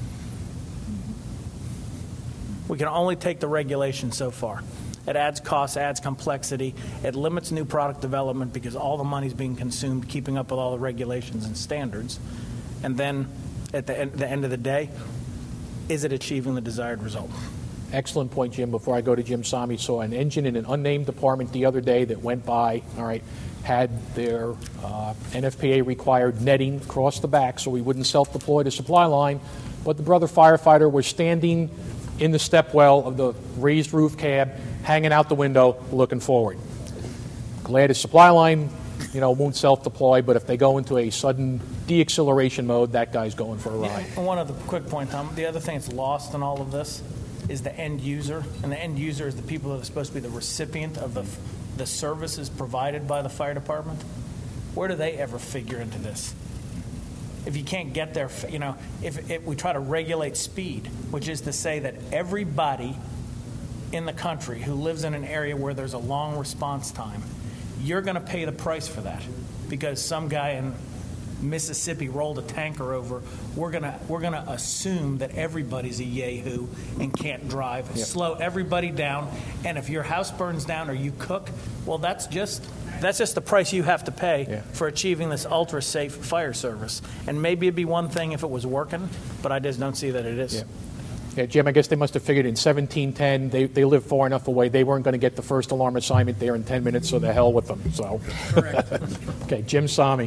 We can only take the regulation so far. It adds cost, adds complexity, it limits new product development because all the money's being consumed keeping up with all the regulations and standards. And then at the end, the end of the day, is it achieving the desired result? Excellent point, Jim. Before I go to Jim Sami, saw an engine in an unnamed department the other day that went by, all right, had their uh, N F P A required netting across the back so we wouldn't self-deploy the supply line, but the brother firefighter was standing in the stepwell of the raised roof cab, hanging out the window, looking forward. Glad his supply line, you know, won't self-deploy, but if they go into a sudden deacceleration mode, that guy's going for a ride. Yeah, one other quick point, Tom. The other thing that's lost in all of this is the end user, and the end user is the people that are supposed to be the recipient of the the services provided by the fire department. Where do they ever figure into this? If you can't get there, you know, if, if we try to regulate speed, which is to say that everybody in the country who lives in an area where there's a long response time, you're going to pay the price for that because some guy in Mississippi rolled a tanker over. We're gonna we're gonna assume that everybody's a yahoo and can't drive. Yep. Slow everybody down, and if your house burns down or you cook, well, that's just that's just the price you have to pay yeah. for achieving this ultra safe fire service. And maybe it'd be one thing if it was working, but I just don't see that it is. Yeah. Yeah, Jim, I guess they must have figured in seventeen ten, they, they live far enough away, they weren't going to get the first alarm assignment there in ten minutes, so the hell with them. So, okay, Jim Sami.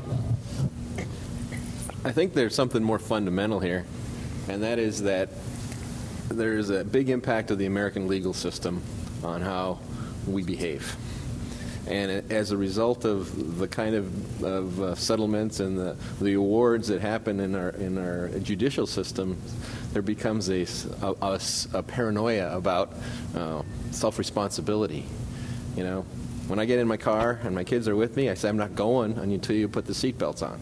I think there's something more fundamental here, and that is that there's a big impact of the American legal system on how we behave. And as a result of the kind of, of uh, settlements and the, the awards that happen in our in our judicial system, there becomes a, a, a, a paranoia about uh, self-responsibility. You know, when I get in my car and my kids are with me, I say I'm not going until you put the seatbelts on.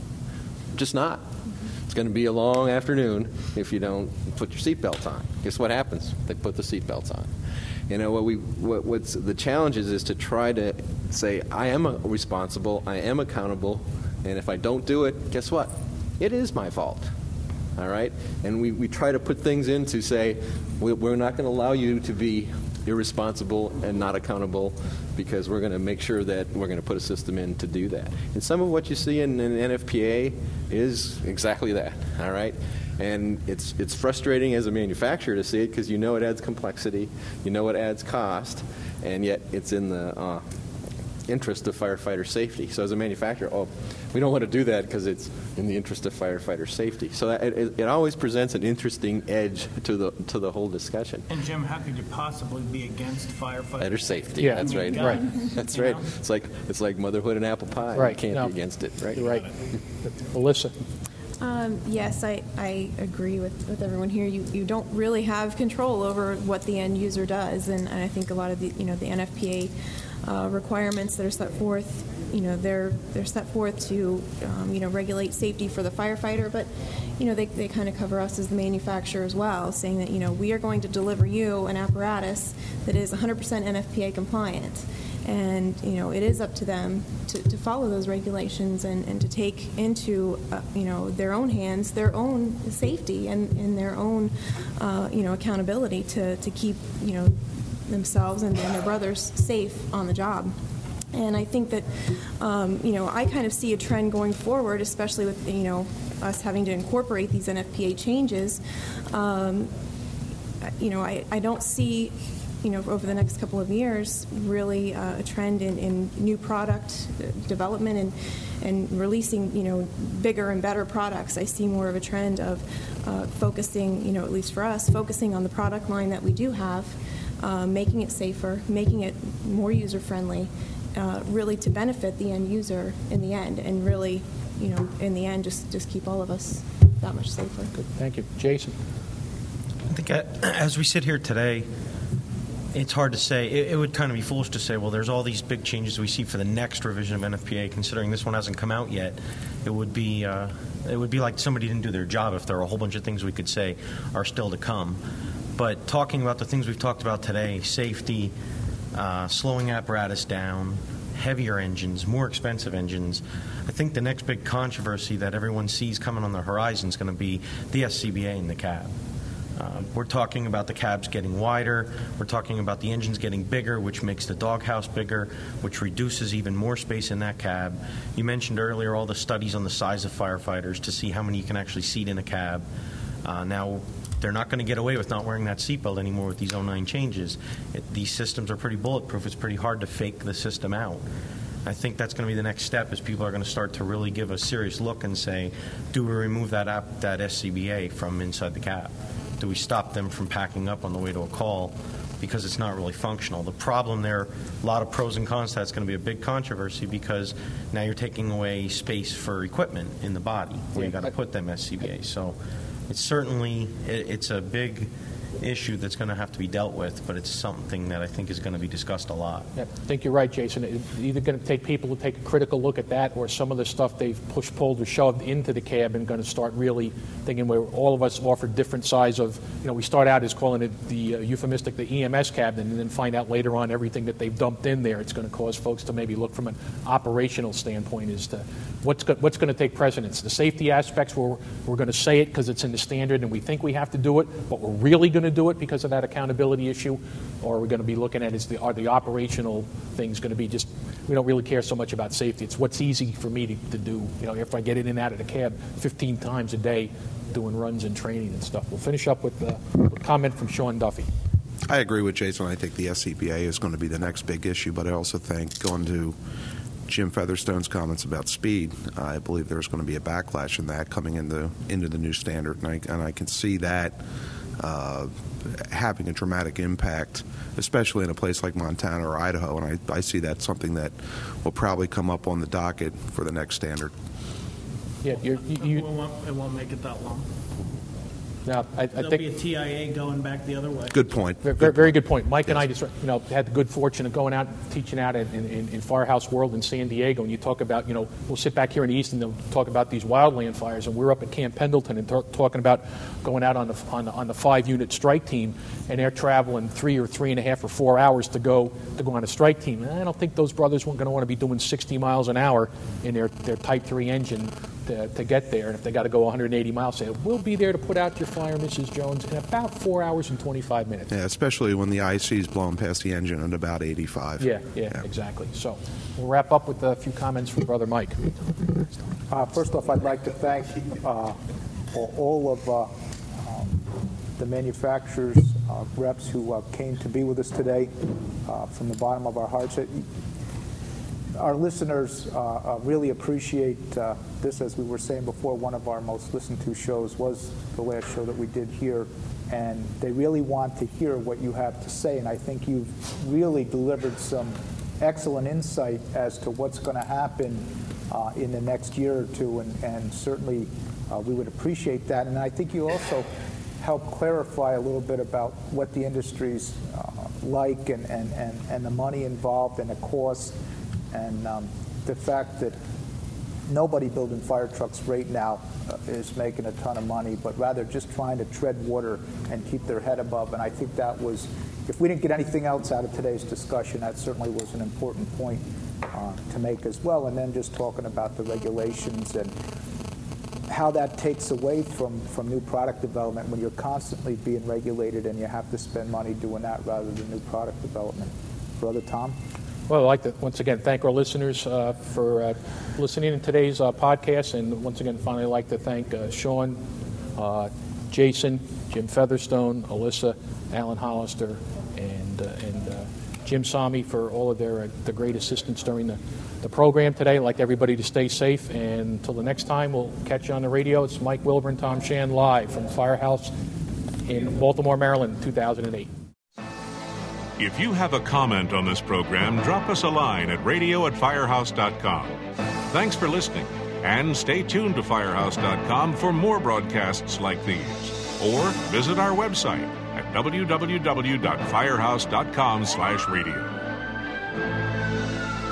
I'm just not. It's going to be a long afternoon if you don't put your seatbelts on. Guess what happens? They put the seatbelts on. You know, what we what, what's the challenge is is to try to say I am responsible, I am accountable, and if I don't do it, guess what? It is my fault. All right? And we, we try to put things in to say we're not going to allow you to be irresponsible and not accountable because we're going to make sure that we're going to put a system in to do that. And some of what you see in an N F P A is exactly that. All right? And it's it's frustrating as a manufacturer to see it because you know it adds complexity, you know it adds cost, and yet it's in the uh, interest of firefighter safety. So as a manufacturer, oh, we don't want to do that because it's in the interest of firefighter safety. So that, it, it always presents an interesting edge to the to the whole discussion. And Jim, how could you possibly be against firefighter safety? Yeah, that's right. Right. That's right. Know? It's like it's like motherhood and apple pie. Right. You can't no. be against it. Right. You're right. Melissa. Um, yes, I, I agree with, with everyone here. You you don't really have control over what the end user does, and, and I think a lot of the you know the N F P A uh, requirements that are set forth, you know they're they're set forth to um, you know regulate safety for the firefighter, but you know they they kind of cover us as the manufacturer as well, saying that you know we are going to deliver you an apparatus that is one hundred percent N F P A compliant. And, you know, it is up to them to, to follow those regulations and, and to take into, uh, you know, their own hands, their own safety and, and their own, uh, you know, accountability to, to keep, you know, themselves and, and their brothers safe on the job. And I think that, um, you know, I kind of see a trend going forward, especially with, you know, us having to incorporate these N F P A changes. Um, you know, I, I don't see... you know, over the next couple of years, really uh, a trend in, in new product development and, and releasing, you know, bigger and better products. I see more of a trend of uh, focusing, you know, at least for us, focusing on the product line that we do have, uh, making it safer, making it more user-friendly, uh, really to benefit the end user in the end, and really you know, in the end, just, just keep all of us that much safer. Good. Thank you. Jason? I think as we sit here today, it's hard to say. It, it would kind of be foolish to say, well, there's all these big changes we see for the next revision of N F P A, considering this one hasn't come out yet. It would be uh, it would be like somebody didn't do their job if there were a whole bunch of things we could say are still to come. But talking about the things we've talked about today, safety, uh, slowing apparatus down, heavier engines, more expensive engines, I think the next big controversy that everyone sees coming on the horizon is going to be the S C B A in the cab. Uh, we're talking about the cabs getting wider. We're talking about the engines getting bigger, which makes the doghouse bigger, which reduces even more space in that cab. You mentioned earlier all the studies on the size of firefighters to see how many you can actually seat in a cab. Uh, now, they're not going to get away with not wearing that seatbelt anymore with these oh nine changes. It, these systems are pretty bulletproof. It's pretty hard to fake the system out. I think that's going to be the next step, is people are going to start to really give a serious look and say, do we remove that app, that S C B A from inside the cab? Do we stop them from packing up on the way to a call because it's not really functional? The problem there, a lot of pros and cons to that's going to be a big controversy, because now you're taking away space for equipment in the body where yeah, you got to put them S C B A. So it's certainly, it, it's a big issue that's going to have to be dealt with, but it's something that I think is going to be discussed a lot. Yeah, I think you're right, Jason. It's either going to take people to take a critical look at that, or some of the stuff they've pushed, pulled, or shoved into the cab and going to start really thinking where all of us offer different size of, you know, we start out as calling it the uh, euphemistic, the E M S cab, and then find out later on everything that they've dumped in there. It's going to cause folks to maybe look from an operational standpoint as to what's go- what's going to take precedence. The safety aspects, we're, we're going to say it because it's in the standard and we think we have to do it, but we're really going to do it because of that accountability issue, or we're going to be looking at is the are the operational things going to be just, we don't really care so much about safety. It's what's easy for me to, to do. You know, if I get in and out of the cab fifteen times a day doing runs and training and stuff. We'll finish up with a comment from Sean Duffy. I agree with Jason. I think the S C B A is going to be the next big issue, but I also think, going to Jim Featherstone's comments about speed, uh, I believe there's going to be a backlash in that coming into into the new standard, and I, and I can see that uh, having a dramatic impact, especially in a place like Montana or Idaho, and I, I see that something that will probably come up on the docket for the next standard. Yeah, you're, you, you, it, won't, it won't make it that long. Now, I, I There'll think be a T I A going back the other way. Good point. Very, very, very good point. Mike yes. and I just, you know, had the good fortune of going out and teaching out in, in, in Firehouse World in San Diego. And you talk about, you know, we'll sit back here in the East and they'll talk about these wildland fires. And we're up at Camp Pendleton and talk, talking about going out on the on the, on the five-unit strike team, and they're traveling three or three and a half or four hours to go to go on a strike team. And I don't think those brothers weren't going to want to be doing sixty miles an hour in their, their Type three engine to, to get there. And if they got to go one hundred eighty miles, say, we'll be there to put out your fire, Missus Jones, in about four hours and twenty-five minutes. Yeah, especially when the I C is blowing past the engine at about eighty-five. Yeah, yeah, yeah, exactly. So we'll wrap up with a few comments from Brother Mike. Uh, first off, I'd like to thank uh, all of uh, um, the manufacturers, uh, reps who uh, came to be with us today uh, from the bottom of our hearts. Our listeners uh, uh, really appreciate uh, this. As we were saying before, one of our most listened to shows was the last show that we did here, and they really want to hear what you have to say, and I think you've really delivered some excellent insight as to what's going to happen uh, in the next year or two, and, and certainly uh, we would appreciate that. And I think you also help clarify a little bit about what the industry's uh, like, and, and, and, and the money involved and the cost. And um, the fact that nobody building fire trucks right now uh, is making a ton of money, but rather just trying to tread water and keep their head above. And I think that was, if we didn't get anything else out of today's discussion, that certainly was an important point uh, to make as well. And then just talking about the regulations and how that takes away from, from new product development when you're constantly being regulated and you have to spend money doing that rather than new product development. Brother Tom? Well, I'd like to once again thank our listeners uh, for uh, listening in today's uh, podcast, and once again, finally, I'd like to thank uh, Sean, uh, Jason, Jim Featherstone, Alyssa, Alan Hollister, and uh, and uh, Jim Sami for all of their uh, the great assistance during the, the program today. I'd like everybody to stay safe, and until the next time, we'll catch you on the radio. It's Mike Wilbur and Tom Shand live from Firehouse in Baltimore, Maryland, two thousand eight. If you have a comment on this program, drop us a line at radio at firehouse dot com. Thanks for listening, And stay tuned to firehouse dot com for more broadcasts like these. Or visit our website at w w w dot firehouse dot com slash radio.